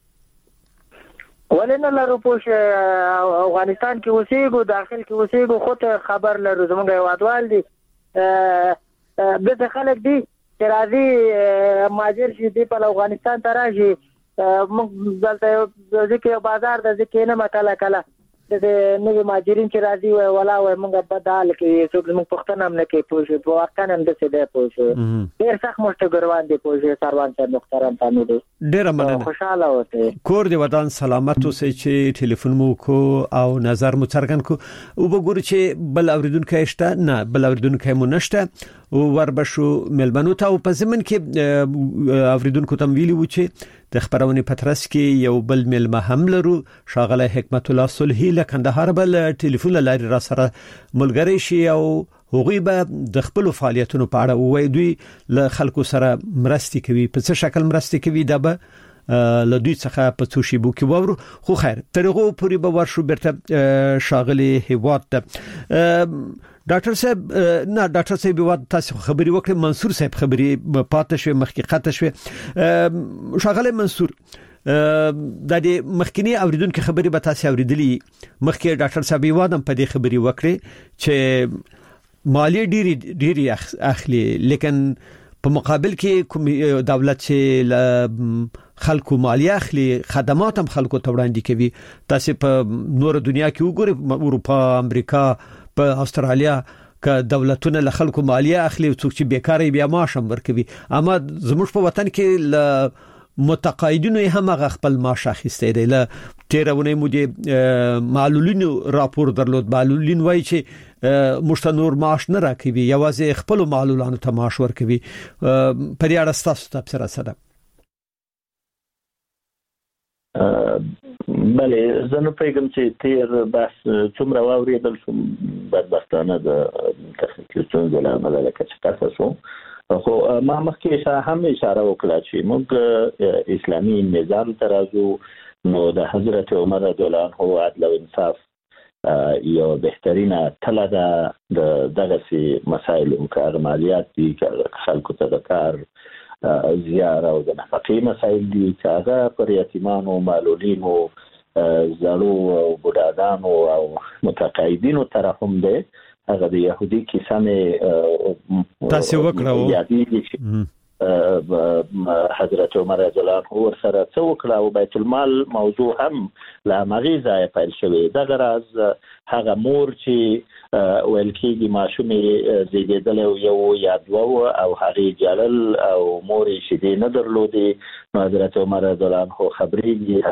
Speaker 8: ولنه لرو پوښ افغانستان کې اوسېګو داخل کې اوسېګو خو ته خبر لرو زموږ هوادوال دي به خلک دي چې راځي ماجر شي دی په افغانستان ته راشي موږ دلته ځکه بازار د ځکه نه مکاله کله د نوې ماجرین چې راځي ولا موږ بدال کې څوک موږ پښتنه هم نه کې پوښي په واقعا هم د څه دی پوښي ډیر سخت مشتګروان دي پوښي سروان صاحب محترم تاسو دي
Speaker 5: ډیر مننه
Speaker 8: خوشاله اوسئ
Speaker 5: کور دی ودان سلامت اوسئ چې ټلیفون مو کو او نظر مو څرګند کو او وګورئ چې بل اوریدونکو شته نه بل اوریدونکو مو نشته او وربشو ملمنو ته په زمن کې اوریدونکو تم ویلی و چې د خبرونه پترس کې یو بل ملمه هم لرو شاغله حکمت الله صلحي لکندهار بل ټلیفون لاري را سره ملګری شي او هغوی به د خپل فعالیتونو په اړه وایي دوی له خلکو سره مرستي کوي په څه شکل مرستي کوي دا به له دوی څخه په څو شی بو کې وورو خو خیر ترغه پوری به ورشو برته شاغلي هیواد ته ډاکټر صاحب نه ډاکټر صاحب یو تاسو خبري وکړه منصور صاحب خبري پاتې شو مخکې قطه شو شاغله منصور د دې مخکنی اوریدونکو خبري به تاسو اوریدلی مخکې ډاکټر صاحب یو ادم په دې خبري وکړي چې مالی ډيري اخلي لیکن په مقابل کې کوم دولت چې خلکو مالیه اخلي خدمات هم خلکو ته وړاندې کوي تاسو په نور دنیا کې وګورئ اروپا امریکا په استرالیا ک دولتونه له خلکو مالیه اخلي او څوک چې بیکاری بیا معاش هم ورکوي اما زموږ په وطن کې ل متقاعدینو هم خپل معاش اخیسته دی له 13 ونې مو د معلولینو راپور درلود معلولین وایي چې مشتنور معاش نه راکوي یوازې خپل معلولانو ته معاش ورکوي په دې اړه تاسو تبصره سره
Speaker 6: بله زه نه پیغام چې تیر بس څومره واوریدل شو بدبختانه د تخنیکي ستونزو له امله لکه چې تاسو خو ما مخکې هم اشاره وکړه چې موږ اسلامي نظام ترازو نو د حضرت عمر رضی الله عنه عدل او انصاف یو بهترینه تله ده د دغه مسایل او مالیات دي خلکو ته د کار زیار او د نفقې مسایل دي چې هغه پر یتیمانو معلولینو زړو او بوډاګانو او متقاعدینو ترحم دی هغه د يهودي کیسه مې تاسو وکړو حضرت عمر رضی الله عنه ورسره څو وکړه او بیت المال موضوع هم لا مغیزه پیل شوی د غراز هغه مور چې ویل کېږي ماشومې زیږیدل یو یا دوه او هغه جلل او مور شیدې نه درلودي حضرت عمر رضی الله عنه خبرېږي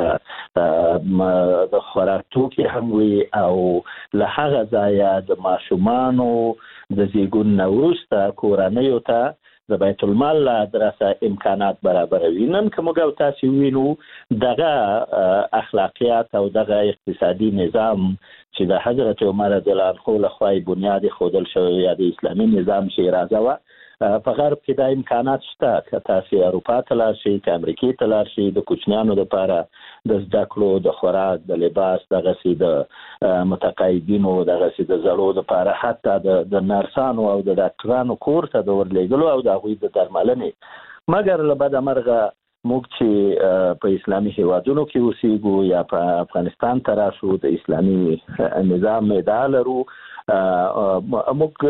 Speaker 6: هغه د خوراک توکي هم وي او له هغه ځایه د ماشومانو د زیږون وروسته کورنیو ته د بیت المال له درسه امکانات برابروي نن کوم او تاسو وینو دغه اخلاقیات او دغه اقتصادي نظام چې د حضرت عمر رضی الله عنه له خوا بنیاد خودل شوی یا د اسلامي نظام شیرازه و په غرب کې د امکانات شته که تاسو اروپا ته لاړ شئ که امریکا ته لاړ شئ د کوچنیانو لپاره د زده کړو د خوراک د لباس دغه سي د متقاعدینو دغه سي د زړو لپاره حتی د نرسانو او د ډاکټرانو کور ته د ورلېږلو او د هغوی د درملنې مګر له بده مرغه موږ چې په اسلامي هیوادونو کې اوسېږو یا په افغانستان ته راشو د اسلامي نظام ادعا لرو موږ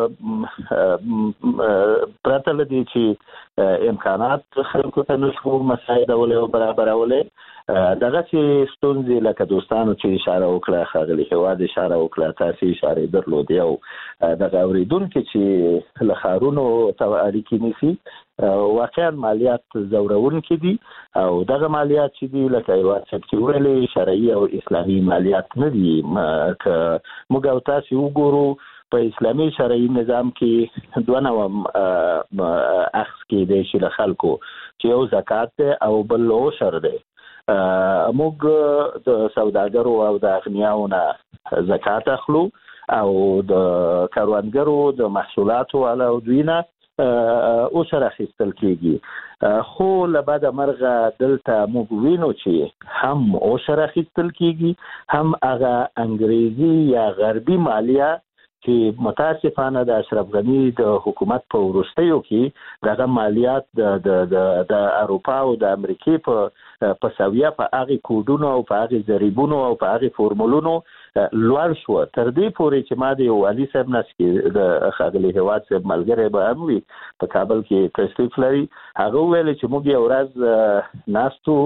Speaker 6: پرته له دې چې امکانات خلکو ته نشو مساعدولې او برابرولې دغه چې ستونزې لکه دوستانو چې اشاره وکړه ښاغلي هیواد اشاره وکړه تاسو اشاره درلودې او دغه اوریدونکو چې له ښارونو ته اړیکې نیسي واقعا مالیات زورونکي دي او دغه مالیات چې دي لکه یو څه چې ویلې شرعي او اسلامي مالیات نه دي که موږ او تاسو وګورو په اسلامي شرعي نظام کې دوه نوع اخذ کېدای شي له خلکو چې یو زکات دی او بل عشر دی موږ د سوداګرو او د اغنیاو نه زکات اخلو او د کاروانګرو د محصولاتو علاوه دوینه عشر اخیستل کېږي خو له بعد مرغه دلته موږ وینو چې هم عشر اخیستل کېږي هم هغه انګریزي یا غربي مالیه چې متاسفانه د اشرف غنی د حکومت په وروستیو کې دغه مالیات د اروپا او د امریکای په سویه په هغه کوډونو او په هغه ضریبونو او په هغه فورمولونو لوړ شو تر دې پورې چې ما د والي صاحب نس کې د ښاغلي هیواد صاحب ملګری به هم وي په کابل کې تشریف لري هغه ویل چې موږ یو ورځ ناستو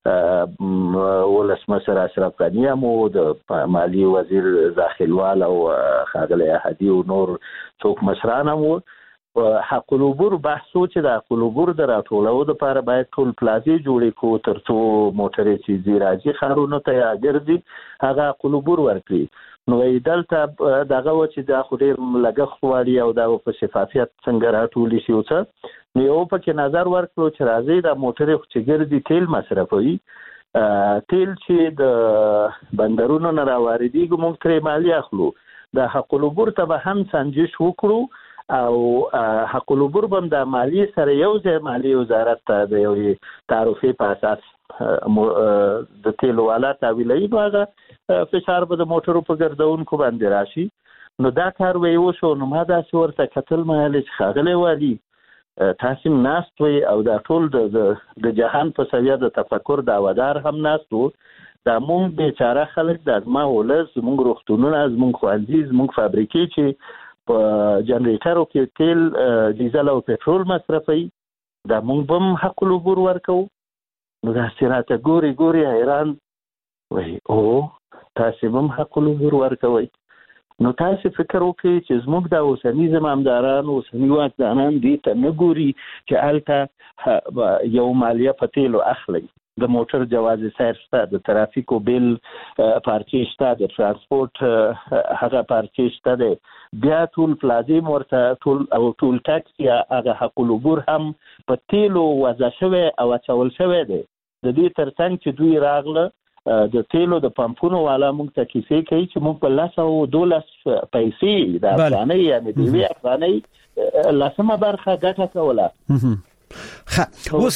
Speaker 6: ولسمشر اشرف غنی مو د مالی وزیر داخلوال او ښاغلي احدی او نور څوک مشران مو حق العبور بحثو چې د حق العبور د راټولو لپاره باید ټول پلازې جوړې کو ترڅو موټرې چې راځي خارونو ته اګرځي هغه حق العبور ورکړي نو دلته دغه و چې د خوري لګښت واري او د په شفافیت څنګه راټولې شي او څه نو یو پکې نظر ورکړو چې راځي د موټرې چې ګرځي تیل مصرفوي تیل چې د بندرونو نه راوړيږي موږ ترې مالیه اخلو د حق العبور ته به هم سنجش وکړو او حق العبور بم د مالی سره یو ځای مالی وزارت ته د یو تعرفې په اساس د تیلو والا تاویلې باغه فشار به د موټرو په ګرځونکو باندې راشي نو دا کار وی وشو نو ما دا ورته کتل مې چې خاغله والی تاسو ناست وي او دا ټول د جهان په سویه د تفکر داودار هم ناست وو دا مونږ بیچاره خلک د ما ولز مونږ روغتونونه از مونږ خوانځي مونږ فابریکې چې په جنریټرو کې تیل ډیزل او پټرول مصرفوي دا مونږ بم حق العبور ورکو نو دا سراته ګوري حیران وای او تاسو بم حق العبور ورکوي نو تاسو فکر وکړئ چې زموږ د اوسنی زمامداران او اوسنی واکداران دې ته نه ګوري چې الته یو مالیه په تیلو اخلي، د موټر جواز سیر شته، د ترافیکو بیل پارچې شته، د ترانسپورت هغه پارچې شته دی، بیا ټول پلازیم ورته ټول ټاکس یا هغه حق العبور هم په تیلو وضع شوی او اچول شوی دی. د دې ترڅنګ چې دوی راغله د تیلو د پمپونو والا موږ ته کیسې کوي چې موږ په 112 پیسې د افغانۍ یعنی د وی افغانۍ لسمه برخه ګټه کوله.
Speaker 5: اوس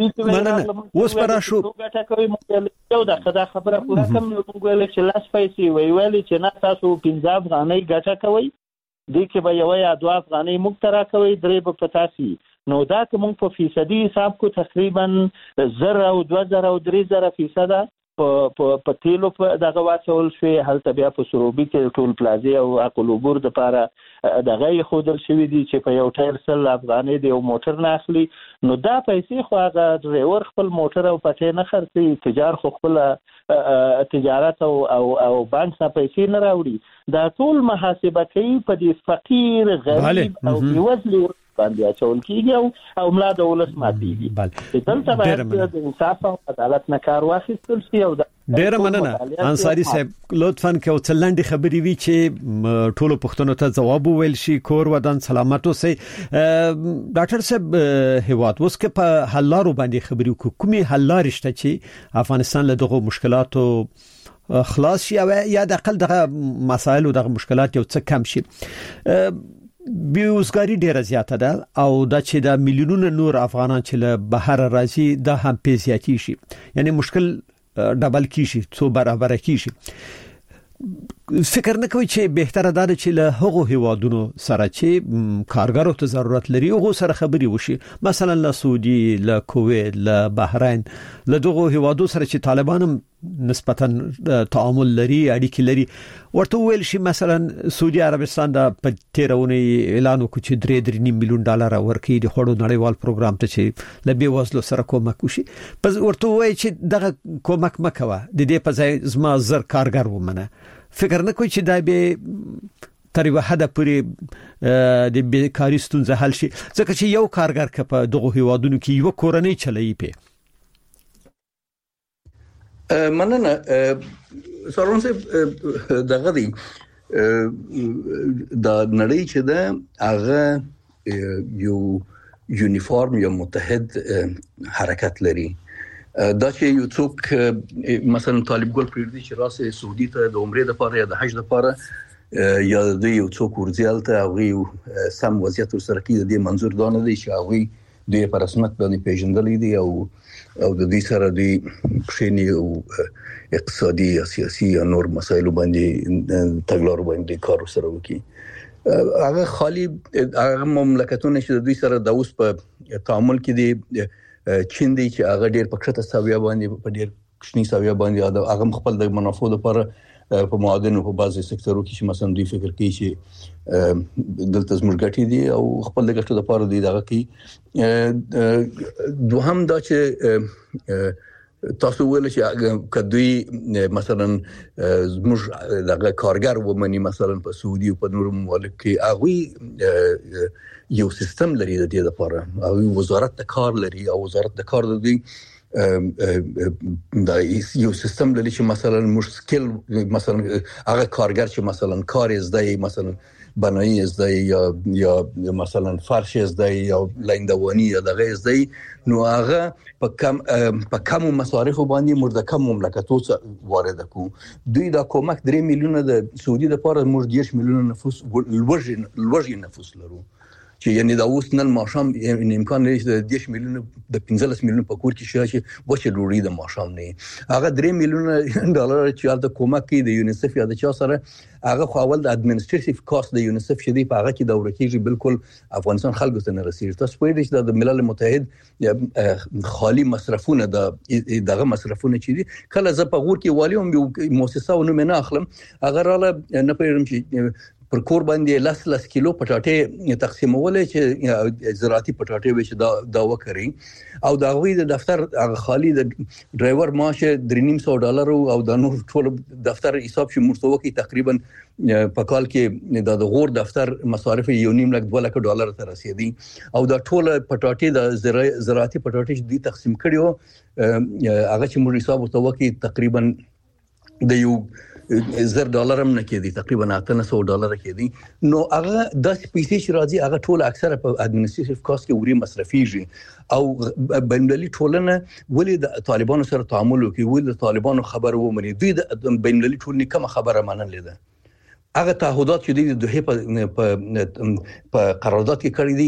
Speaker 5: پر شو
Speaker 6: ګټه کوي یو دا خبره پوره کوم موږ ویل چې لاس پیسې ویل چې نه تاسو 15 افغانۍ ګټه کوي، دې کې به یو یا 2 افغانۍ موږ ترا کوي، درې به پتاسي. نو دا کوم په فیصدي حساب کو تقریبا 1000 او 2000 او 3000% په تیلو په دغه واچول شوی. هلته بیا په سروبي کې ټول پلازي او عقل عبور د لپاره دغه خودل شوی دي چې په یو ټایر 100 افغانۍ دی او موټر نه اخلي. نو دا پیسې خو هغه ډرایور خپل موټر او پټې نه خرڅي، تجار خو خپل تجارت او بانک څخه پیسې نه راوړي. دا ټول محاسبه کوي په دې فقیر غریب او بیوزلو باندې اچول کیږي او ملا د ولس ماتيږي. دلته باید د انصاف او عدالت نه کار واخیستل شي. او
Speaker 5: ډیره مننه انصاری صاحب، لطفاً که وڅلندې خبرې وی چې ټولو پښتنو ته جواب ویل شي. کور ودان سلامت اوسئ. ډاکټر صاحب هیواد اوس کې په حل لارو باندې خبرې وکړو، کومي حل لارې شته چې افغانستان له دغه مشکلاتو خلاص شي یا د اقل دغه مسایل او دغه مشکلات یو څه کم شي؟ بیوزګاری ډیره زیاته ده او دا چې د میلیونونو نور افغانان چې له بهر راځي دا هم پیزیاتی شي، یعنی مشکل ډبل کیږي، څو برابر کیږي. فکر نه کوي چې بهتره ده چې له هغو هیوادونو سره چې کارګرو ته ضرورت لري هغه سره خبري وشي، مثلا له سعودي، له کویت، له بحرین، له دغه هیوادو سره چې طالبان هم نسبتا تعامل لري، اړیکې لري، ورته ویل شي مثلا سعودي عربستان د پټیرونی اعلان وکړي چې $3.5 میلیون ورکړي د خړو نړیوال پروګرام ته چې لبي وزلو سره کومک وشي. پس ورته وایي چې دغه کومک مکوه، د دې په ځای زما زر کارګر ومنه. فکر نه کوي چې دا به تر یو حد پورې د بیکاری ستونزه حل شي، ځکه چې یو کارګر که په دغه هیوادونو کې یو کورنۍ چلایي په
Speaker 7: مننه سارون صاحب دغه دی د نړۍ چې ده هغه یو یونیفارم یا متحد حرکت لري. دا چې یو څوک مثلا طالب ګل پریږدي چې راسه سعودي ته د عمره لپاره یا د حج لپاره یا د یو څوک ورځالته هغه سم وضعیت سره کې د منظور دانه دي چې هغه د پر رسمیت باندې پیژندلې دي او د دې سره د خشنی او اقتصادي یا سیاسي یا نور مسایل باندې تګلارو باندې کار سره وکړي. هغه خالي هغه مملکتونه چې د دوی سره د اوس په تعامل کې دي چین دی چې هغه ډیر پکښته ساویا باندې په ډیر کښنی ساویا باندې هغه خپل د منافع لپاره په معادن او په بعضي سکتورو کې چې مثلا دوی فکر کوي چې دلته زموږ ګټې دي او خپل د ګټو لپاره دی دغه کې دوهم دا چې تاسو ویل چې کدوې مثلا زموږ دغه کارګر ومني مثلا په سعودي او په نورو ممالک کې هغه یو سیستم لري د دې لپاره او وزارت د کار لري او وزارت د کار د دا یو سیستم لري چې مثلا مشکل مثلا هغه کارګر چې مثلا کار زده مثلا بنایی زده یا مثلا فرش زده یا لندوانی یا دغه زده نو هغه په کم مصارف باندې مرده مملکتو وارد کو دوی دا کومک 3 میلیونه د سعودي لپاره موږ 10 میلیونه نفوس لوړ نفوس لرو چې یعنی دا اوس نن ماشام امکان لري چې د 10 میلیونه د 15 میلیونه په کور کې شي چې وشه ډوړي د ماشام نه هغه 3 میلیونه ډالر چې د کومک کې د یونیسف یا د چا سره هغه خپل د اډمنستریټیو کاست د یونیسف شدي په هغه کې دوره کېږي بالکل افغانستان خلکو ته نه رسیږي. تاسو په دې چې د ملل متحد خالي مصرفونه دغه مصرفونه چې دي کله ز په غور کې والیوم مؤسسه ونه نه اخلم اگر نه پېرم چې پر کور باندې 10 کیلو پټاټې تقسیمولې چې زراعتي پټاټې وچ دا وکړي او دا غوي د دفتر خالی د ډرایور معاش $300 او د نور ټول دفتر حساب شي مرتوکي تقریبا په کال کې د غور دفتر مصارف $1.5 لک ته رسیدي او دا ټول پټاټې د زراعتي پټاټې چې دی تقسیم کړیو هغه چې موږ حساب وتوکي تقریبا د یو $1,000 هم نه کېدی تقریبا $800 کېدی نو هغه د پیسې چې راځي هغه ټول اکثره په اډمنستریټیو کاست کې وری مصرفيږي او بینالمللي ټولنه ولې د طالبانو سره تعامل کوي ولې د طالبانو خبر ومني دوی د بینالمللي ټولنې کوم خبره منلې ده هغه تعهدات چې د دوه په قرارداد کې کړی دي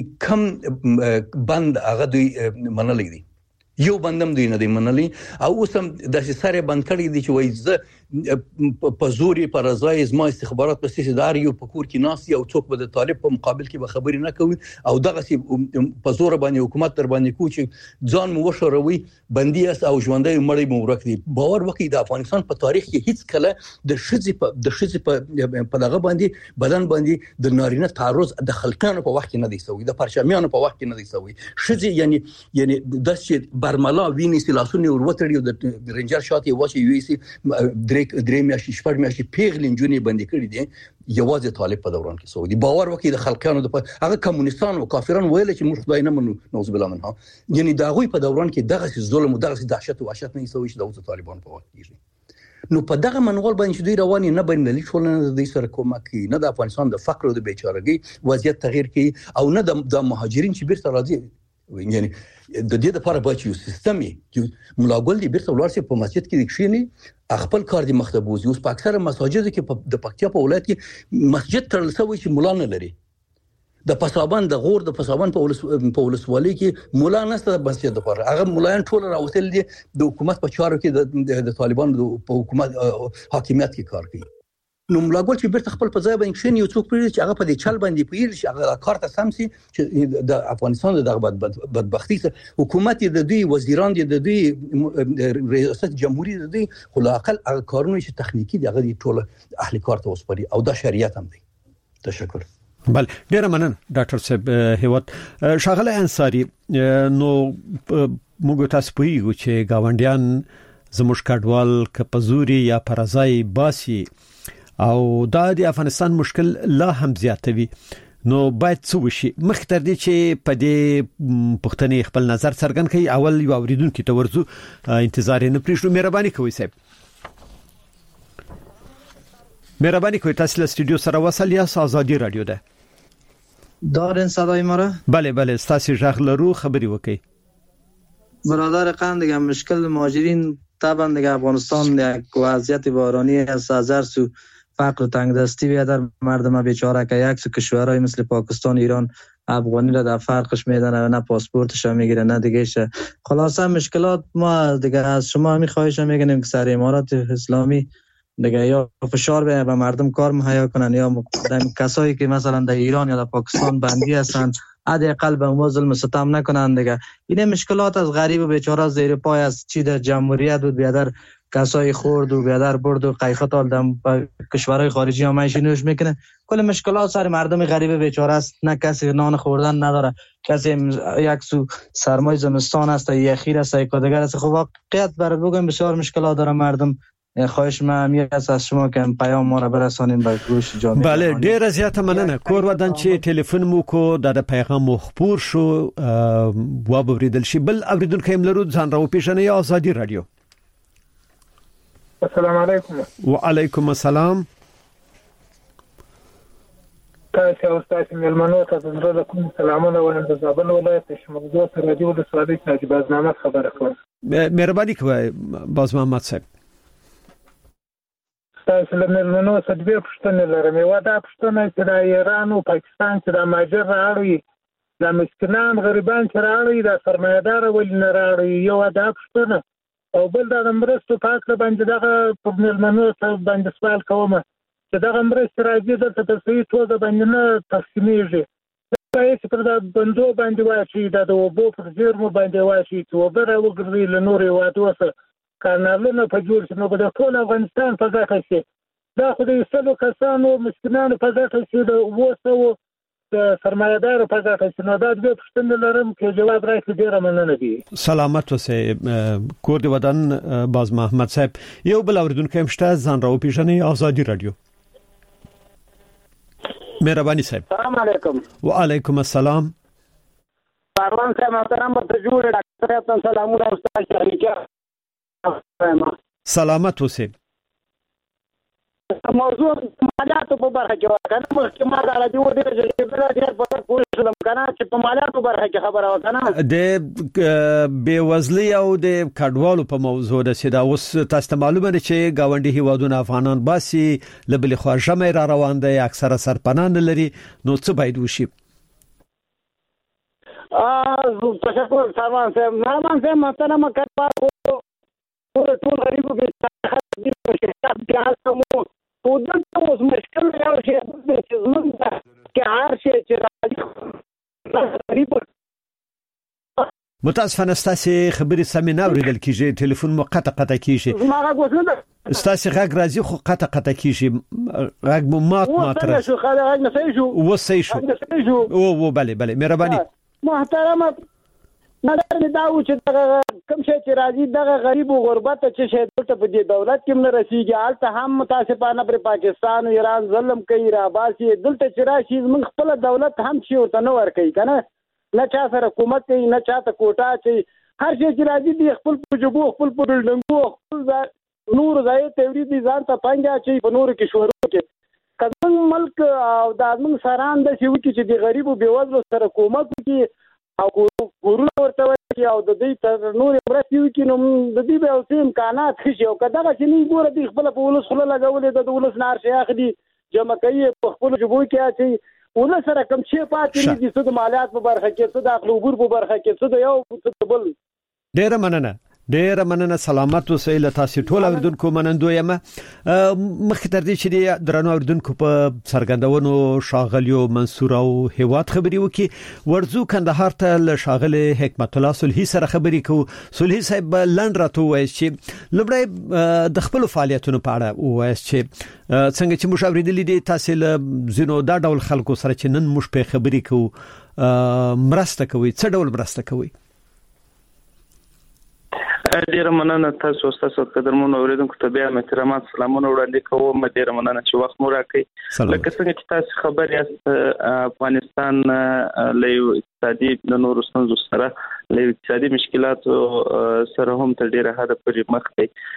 Speaker 7: کم بند هغه دوی منلې دي یو بندم دوی نه دی منلي او اوس هم د سره بند کړی دي چې وایي زه په زوري پر رضای زما استخبارات په سیسه دار یو په کور کې ناس یو څوک به د طالب په مقابل کې به خبري نه کوي او دغه سي په زور باندې حکومت در باندې کوي ځان مو وشروي بندي اس او ژوندۍ مړی مو ورک دي باور وکي د افغانستان په تاریخ کې هیڅ کله د شذ په دغه باندې بدن باندې د نارینه تعرض د خلکانو په وخت کې نه دی سوی د پرچمیانو په وخت کې نه دی سوی شذ یعنی د چې برملا ویني سلاسونی وروتړي د رنجر شاتي واچي یو سي درې میاشتې شپږ میاشتې پیغلې جونې باندې کړې دي یوازې طالب په دوران کې سعودي باور وکړي د خلکانو د هغه کمونستان او کافرانو ویل چې موږ خدای نه منو نعوذ بالله منها یعنی دا غوي په دوران کې دغه ظلم او دغه دهشت او وحشت نه سوي چې د طالبان په وخت کې نو په دغه منغول باندې دوی رواني نه بینالمللي ټولنه د دې سره کومک کوي نه د افغانستان د فقر او د بیچارهګۍ وضعیت تغییر کوي او نه د مهاجرین چې بیرته راځي یعنی د دې لپاره باید یو سیستم چې ملاګل دي بیرته ولرسي په مسجد کې کښینی خپل کار دي مختبوز اوس په اکثره مساجد کې د پکتیا په ولایت کې مسجد تړل شوی چې مولا نه لري د پسابان د غور د پسابان په ولسوالۍ کې مولا نشته د مسجد لپاره هغه مولایان ټول راوتل دي د حکومت په چارو کې د طالبانو په حکومت حاکمیت کې کار کوي نو ملاګل چې بیرته خپل په ځای باندې کښینی یو څوک پرې چې هغه په دې چل باندې پیل شي هغه کارته سم سي چې د افغانستان د بدبختی سره حکومت د دوی وزیران د دوی ریاست جمهوریت د دوی خلاقل هغه کارونه چې تخنیکی دي هغه ټول اهل کار ته وسپاري او دا شریعت هم دی تشکر
Speaker 5: بل ډیر منن ډاکټر صاحب هیوت شاغله انصاری نو موږ تاسو پوهیږو چې گاونډیان زموږ کډوال کپزوري یا پرځای باسي او دا د افغانستان مشکل لا هم زیاتوي نو باید څه وشي مخکې تر دې چې په دې پښتنې خپل نظر څرګند کړي اول یو اوریدونکو ته ورزو انتظار نه پریږدو مهرباني کوئ صاحب مهرباني کوئ تاسو له استودیو سره وصل یا آزادی رادیو ده
Speaker 9: دارین صدای ما را
Speaker 5: بله تاسو ژغ لرو خبري وکړئ
Speaker 9: برادر قند دیگه مشکل مهاجرین طبعا دیگه افغانستان یک وضعیت بحرانی است از هر سو فقر و تنگ دستی بیادر مردم بیچاره که یک سو کشورهای مثل پاکستان ایران افغانی را در فرقش میدن نه پاسپورتش میگیره نه دیگه خلاصه مشکلات ما دیگه از شما میخواهیش میگنیم که سر امارات اسلامی دیگه یا فشار به مردم کار مهیا کنن یا کسایی که مثلا در ایران یا در پاکستان بندی هستن حداقل به ما ظلم ستم نکنن دیگه این مشکلات از غریب و بیچاره زیر پای است چی در جمهوریت بود بیادر کسای خورد و بیادر برد و قیخت آل در کشورهای خارجی هم نوش میکنه کل مشکلات سر مردم غریب بیچاره است نه کسی نان خوردن نداره کسی یک سو سرمای زمستان است یا خیر است یا کدگر است خب واقعیت برات بگم بسیار مشکلات داره مردم خواهش ما میاد از شما که پیام ما را برسانین به گوش جامعه
Speaker 5: بله ډیر زیاته مننه کور ودان چې ټلیفون مو کو د پیغام مخبور شو و بریدل شي بل اوریدونکو هم لرو ځان راو پیژنې آزادی رادیو
Speaker 10: السلام علیکم
Speaker 5: وعلیکم السلام
Speaker 10: تاسو استاد ملمنو ته زړه کوم سلامونه وایم د زابل ولایت شمال رادیو د سوالي چې بازنامه خبره کوم
Speaker 5: مهرباني کوئ باز محمد صاحب
Speaker 10: تاسو له ملمنو څخه دوه پوښتنې لرم یو دا پوښتنه چې د ایران او پاکستان چې د ماجر راړي د مسکینان غریبان چې راړي د سرمایدار ول نه راړي یو دا پوښتنه او بل د مرستو پاکه باندې دغه په ملمنو څخه باندې سوال کوم چې دغه مرستې راځي د تفصیلي توګه باندې نه تقسیمېږي دا چې پر د بندو باندې واشي د وبو پر زیرمو باندې واشي چې وبره وګرځي له نورې وادو سره کانالونه په جوړ شنو د ټول افغانستان په ځکه چې دا خو د یستلو کسانو مسکینانو په ګټه شي د 200 د سرمایه‌دارو په ګټه شي. نو دا د پښتنې لرم کې جواب راکړي ډیره مننه دي.
Speaker 5: سلامت اوسئ کور دی ودان باز محمد صاحب. یو بل اوریدونکو مشته ځان راو پیژنې آزادی رادیو. مهرباني صاحب.
Speaker 8: السلام علیکم.
Speaker 5: وعلیکم السلام.
Speaker 8: پروان صاحب محترم په جوړ ډاکټر ته سلامونه استاد شریکه.
Speaker 5: سلامت اوسئ.
Speaker 8: موضوع مالیاتو په برخه کې وکړه مخکې ما دا راځي و دې چې ډېر په پوه شوم کنه چې په مالیاتو برخه کې خبره وکړه
Speaker 5: د بیوزلي او د کډوالو په موضوع د سیدا اوس تاسو معلومه ده چې گاونډي هیوادونه افغانان باسي لبل خو ژمه را روان دي اکثره سرپنان لري نو څه باید وشي؟
Speaker 8: تشکر سلمان صاحب محترم کډوال ټول غریبو کې دې ودلته اوس مشکل یو شی چې زمونږ کې هر شی چې راځي
Speaker 5: متاسفانه ستاسو خبرې سمې نه اوریدل کیږي ټلیفون مو قطع کیږي
Speaker 8: ما غوښنه
Speaker 5: ستاسو غږ راځي خو قطع کیږي غږ مو مات راځي
Speaker 8: شو خاله غږ نه صحیح شو
Speaker 5: او بله مهرباني
Speaker 8: محترم نظر می دا و چې کوم شي چې راځي دغه غریب او غربت چې شه دلته په دې دولت کې نه رسیږي حالت هم متاسفانه پر پاکستان او ایران ظلم کوي را باسي دلته چې راشي موږ خپل دولت هم شي ورته نه ور کوي کنه نه چا سره حکومت کوي نه چاته کوټه کوي هر شي چې راځي دی خپل پجبو خپل پډلډنګو خپل نور ځای تورید ځان ته پنځه چې په نور کې شروع کوي کله ملک او د موږ سران د شي وکي چې د غریب او بیوزلو سره حکومت کوي او ګورو ورته وایي او د دې تر نور مرستي وکړي نو د دې به اوس امکانات خشي او کدا چې نه ګوره د خپل په ولس خله لګولې د ولس نار شي اخلي جمع کوي په خپل جبو کې اچي ولس سره کم شي پاتې نه دي څه د مالیات په برخه کې څه د اخلو ګور په برخه کې څه د یو څه بل. ډېر مننه سلامت اوسئ له تاسو ټول اوریدونکو منندو یم.
Speaker 5: مخکې تر دې چې درنو اوریدونکو په سرګندونو شاغلیو منصور او هیواد خبري وکي ورزو کندهار ته له شاغله حکمت الله صلحي سره خبري کو. صلحي صاحب لند راته وایي چې لبړې د خپل فعالیتونو په اړه وایي چې څنګه چې مشاورې دي تاسو له زینو دا ډول خلکو سره چې نن مش په خبري کو مرسته کوي څه ډول مرسته کوي؟
Speaker 11: ډیره مننه تاسو تاسو قدرمن اوریدونکو ته بیا احترامات سلامونه وړاندې کوم. ډیره مننه چې وخت مو راکړی. لکه څنګه چې تاسو خبر یاست افغانستان له اقتصادي د نورو ستونزو سره له اقتصادي مشکلاتو سره هم تر ډیره حد پورې مخ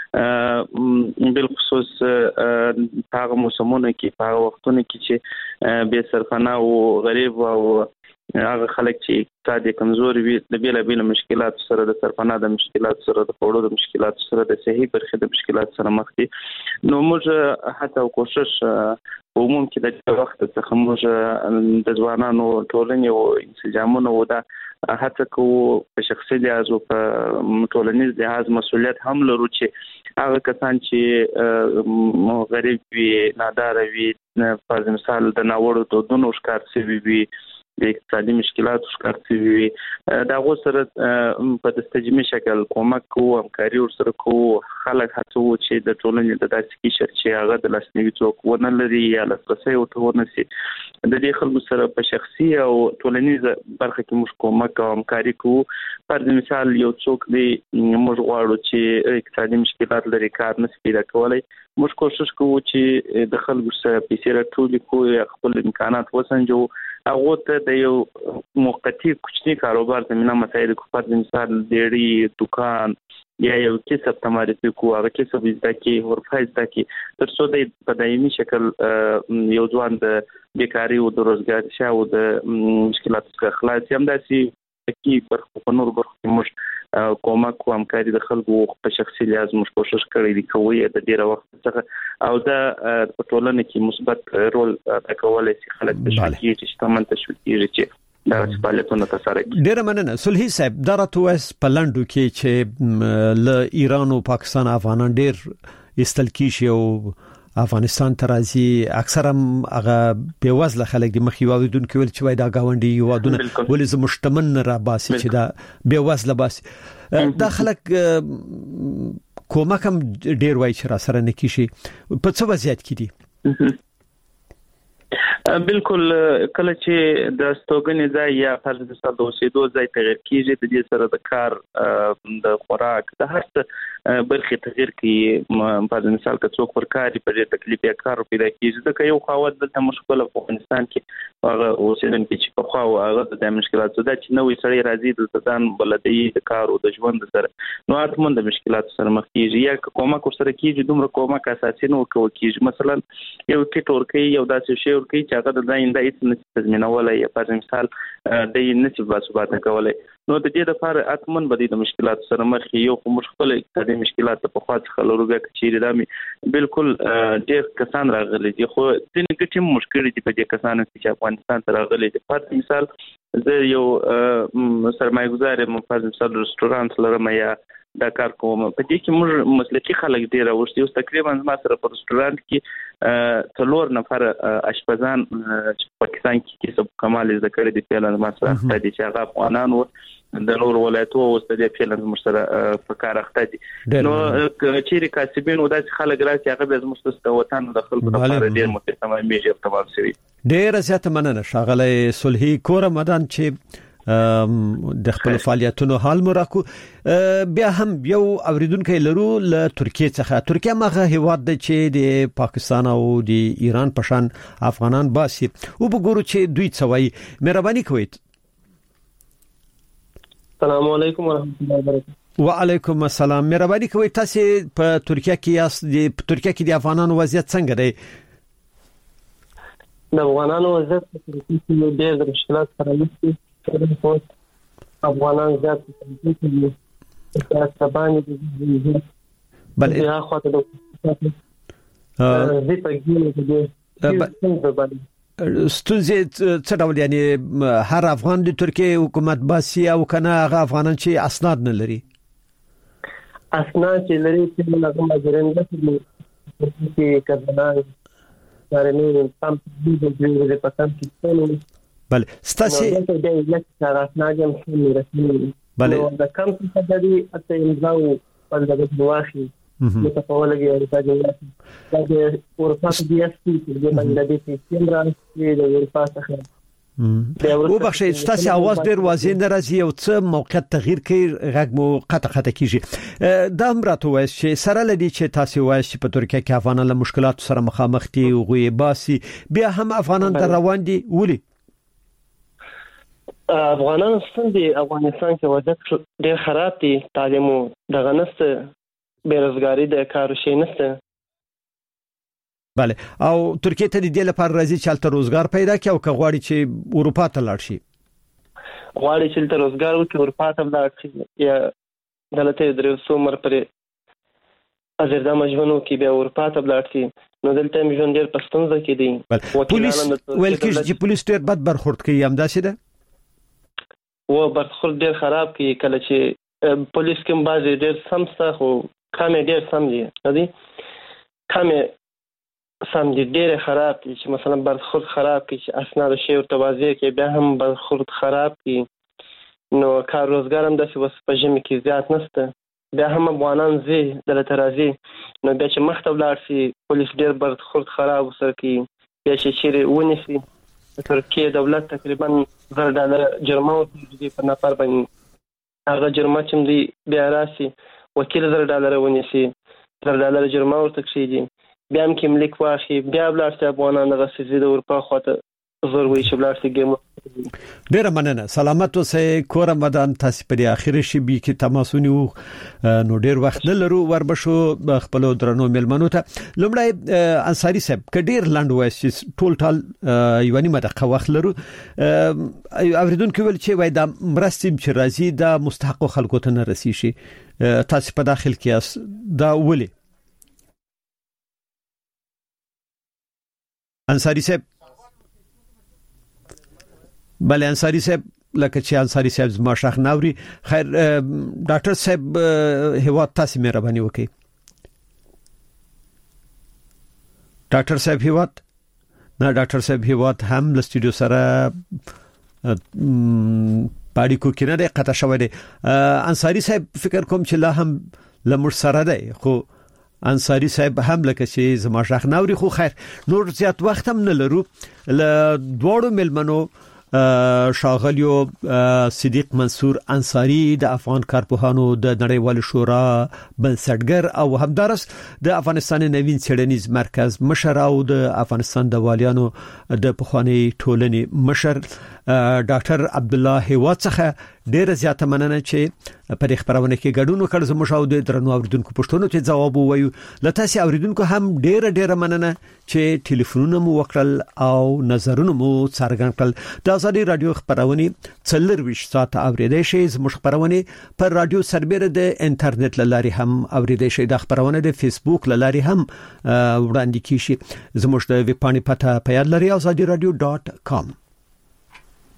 Speaker 11: دی بل خصوص هغه موسمونه کې په وختونو کې چې به سرپناه او غریب او هغه خلک چې اقتصادي کمزوري وي د بیلابیل مشکلات سره د سرپناه د مشکلات سره د خوړو د مشکلات سره د صحي برخې د مشکلات سره مخ دي. نو موږ حتی کوشش عموم کې د وخت څخه موږ د ځوانانو ټولنې او انسجامونو ودا هڅه کوو په شخصي لحاظ او په ټولنیز لحاظ مسؤلیت هم لرو چې هغه کسان چې غریب وي نادار وي په مثال د ناوړو دودونو ښکار شوي وي د اقتصادي مشکلاتو ښکار شوي وي دا غو سره په تجربي شکل کومک کوو همکاري ورسره کوو خلک هڅو چې د ټولنې د داسې کیشر چې هغه د لاسنیوي څوک ونه لري یا لاسرسي ورته ونه شي د دې خلکو سره په شخصي او ټولنیز برخه کې موږ کومک او همکاري کوو. پر مثال یو څوک دی موږ غواړو چې اقتصادي مشکلات لري کار نه پیدا کولای موږ کوشش کوو چې د خلکو سره پیسې راټول کوو یا خپل امکانات وسنجو هغه ته د یو موقتی کوچنی کاروبار زمينه مسایل کو پر مثال ډېری دکان یا یو کسب تمارته کو هغه کسب زده کی او فایده کی تر څو د پدایمي شکل یو ځوان د بیکاری او د روزګار شاو د مشکلاتو څخه خلاص هم داسي کی پر نور برخه موږ کومک او همکاري د خلکو په شخصي لحاظ موږ کوشش کړی دی کوي د ډیره وخت څخه او دا په ټولنه کې مثبت رول ادا کولای شي خلک تشویقي چې تمن تشویقي چې دا فعالیتونه تسره کوي.
Speaker 5: ډیره مننه صلحي صاحب دا راته وس په لندو کې چې له ایران او پاکستان افغانان ډیر استل کیشي او افغانستان ترازی اکثر هم هغه بیوزله خلک د مخې واودونکو ول چې وای دا گاونډي یوادونه ولې زموږ مشتمن را باسي چې دا بیوزله باسي دا خلک کومک هم ډیر وای چې را سره نه کیشي په څه وضعیت کې دي
Speaker 11: بالکل کله چې د استوګنې ځای یا فرض مثال د اوسېدو ځای تغیر کیږي د دې سره د کار د خوراک د هر څه برخې تغیر کیږي فرض مثال که څوک پر کاري په دې تکلیف یې کار پیدا کیږي ځکه یو خاوت دلته مشکل په افغانستان کې هغه اوسېدونکو چې په خو هغه د مشکلات زده چې نوې سړی راځي د ځان بلدي د کار او د ژوند سره نو اته د مشکلات سره مخ کیږي یا کومه کو سره کیږي دومره کومه اساسي نو کیږي مثلا یو کټ ورکي یو داسې شی ورکي چې هغه د ځاینده هیڅ نه تضمینولای یا په مثال د نسب باسبات کولای نو د دې لپاره اتمن بدی د مشکلات سره مخ یو مشکل د مشکلات په خاطر خلورو کې چیرې دامي بالکل ډېر کسان راغلي دي خو د نګټي مشکل دي په دې کسانو چې افغانستان ته راغلي دي په مثال زه یو سرمایه‌ګزار په مثال رستورانت لرم یا دا کار کوم په دې کې موږ مسلکي خلک ډیر راوړي اوس تقریبا ما سره په رستورانت کې 3 نفر اشپزان پاکستان کې سب کمال ذکر دي په لاره ما سره د دې چې هغه افغانانو د نور ولایتو او د دې په لاره سره په کار اخته دي نو چې کاسبین او د خلک راځي هغه به مستست وطن د خلکو لپاره ډیر متسمه میږي په تمام شوی
Speaker 5: ډیر زیات مننه شاغله صلحي کور مدان چې د خپل فعالیتونو حال مراکو بیا هم یو اوریدونکو لرو له ترکیه څخه ترکیه مغه هیواد د چې د پاکستان او د ایران په شان افغانان باسي او وګورو چې دوی څوي مهرباني کوئ
Speaker 12: السلام علیکم ورحمت الله وبرکاته
Speaker 5: وعلیکم السلام مهرباني کوئ تاسو په ترکیه کې یاست د ترکیه کې د افغانانو وضعیت څنګه دی
Speaker 12: د افغانانو وضعیت په ترکیه کې ډېر مشکلات سره مخ دي افغانان زیات دي سبانه دي
Speaker 5: بل
Speaker 12: یا خاطر د زی په ګیله کې
Speaker 5: ستونزې څه ډول یعنی هر افغان د ترکیه حکومت باسي او کنه هغه افغانان چې اسناد نه لري
Speaker 12: اسناد چې لري چې هغه ماجرین د چې کډنان سارني پم د پاتم کې
Speaker 5: بله ستاسو
Speaker 12: د اسناجم رسمي
Speaker 5: بله
Speaker 12: د کم څه د دې اته امضاء په دغه واخی متفاولګي او د اورپا دي اس پی د باندې د سیمران د اورپا څخه
Speaker 5: او بخښه ستاسو आवाज ډیر واضح نه راځي او څه موقعیت تغییر کوي غږ مو قطع کیږي دا هم راته وایي چې سره لدی چې تاسو وایي چې په ترکیه کې افغانان له مشکلات سره مخامخ دي او غوي باسي بیا هم افغانان در روان دي ولي
Speaker 12: افغانان ستندي افغانستان کې وضعیت ډېر خراب دي تعلیم دغه نسته بیروزګاری د کار شي نسته
Speaker 5: بله او ترکیه ته د دې لپاره راځي چې الته روزګار پیدا کړي او کغواړي چې اروپا ته لاړ شي
Speaker 12: غواړي چې الته روزګار وکړي اروپا ته لاړ شي یا دلته درې څومره پرې ازردا مجبنو کې به اروپا ته لاړ شي نو دلته ژوند ډېر پښتونځ کې دي
Speaker 5: پولیس ویل کې چې پولیس ډېر بد برخورد کوي هم داسې ده
Speaker 12: و برخورد ډېر خراب کوي کله چې پولیس کوم بازي ډېر سمسته خو کمه ډېر سم دي ندي کمه سم دي ډېر خراب دي چې مثلا برخورد خراب کوي چې اسناد شی او توازی کې بیا هم برخورد خراب کوي نو کار روزګار هم د وسپجمه کې زیات نشته بیا هم افغانان زی د ترازی نو بیا چې مختب لاړ شي پولیس ډېر برخورد خراب وسر کوي بیا چې چیرې ونیسي ترکیه دولت تقریبا $1,000 جرمه ورکړي په نفر باندې هغه جرمه چې دی بیا راسي وکیل $1,000 ونیسي $1,000 جرمه ورکړي بیا هم کې ملک واخی بیا بلارسته افغانان دغه سيزي د اروپا خواته زور وی چې بلارسته ګیم
Speaker 5: ډیر مننه سلامت اوسئ کور مدان تاسو په اخیری شی بي کې تماسونی نو ډیر وخت نه لرو وربشو خپل درنو ملمنو ته لومړی انصاری صاحب کډیر لاند وایي ټول یو نیمه دقیقه وخت لرو اوریدونکو ول چې وای دا مرستیم چې راځي دا مستحق خلکو ته نه رسي شي تاسو په داخل کې دا ولي انصاری صاحب بله انصاری صاحب لکه چې انصاری صاحب زما شخ ناوري خیر ډاکټر صاحب هیواد تاسو مهرباني وکړئ ډاکټر صاحب هیواد نه ډاکټر صاحب هیواد هم له سټوډیو سره پاړی کو کې نه قطع شوی دی انصاری صاحب فکر کوم چې لا هم لمر سره دی خو انصاری صاحب هم لکه چې زما ځخ نوري خو خیر نور زیات وخت هم نه لرو ل دوړو ملمنو شاغلیو صدیق منصور انصاری د افغان کارپوهانو د نړیوال شورا بنسټګر او همدارس د افغانستان نوین څېړنیز مرکز مشر او د افغانستان د والیانو د پخوانی ټولنې مشر ډاکټر عبد الله هیواد څخه ډېر زیاته مننه چې په خبرونه کې ګډون وکړ زموږ او د درنو اوریدونکو پښتنو ته جواب وایو لته سي اوریدونکو هم ډېر مننه چې ټلیفونونه مو وکړل او نظرونه مو څرګند کړل د ازادي رادیو خبرونه 24 ساعت اوریدای شي زموږ خبرونه پر رادیو سربېره د انټرنیټ لاري هم اوریدای شي د خبرونه د فیسبوک لاري هم وړاندې کیږي زموږ د ویب پاڼې پته په یاد لري azadiradio.com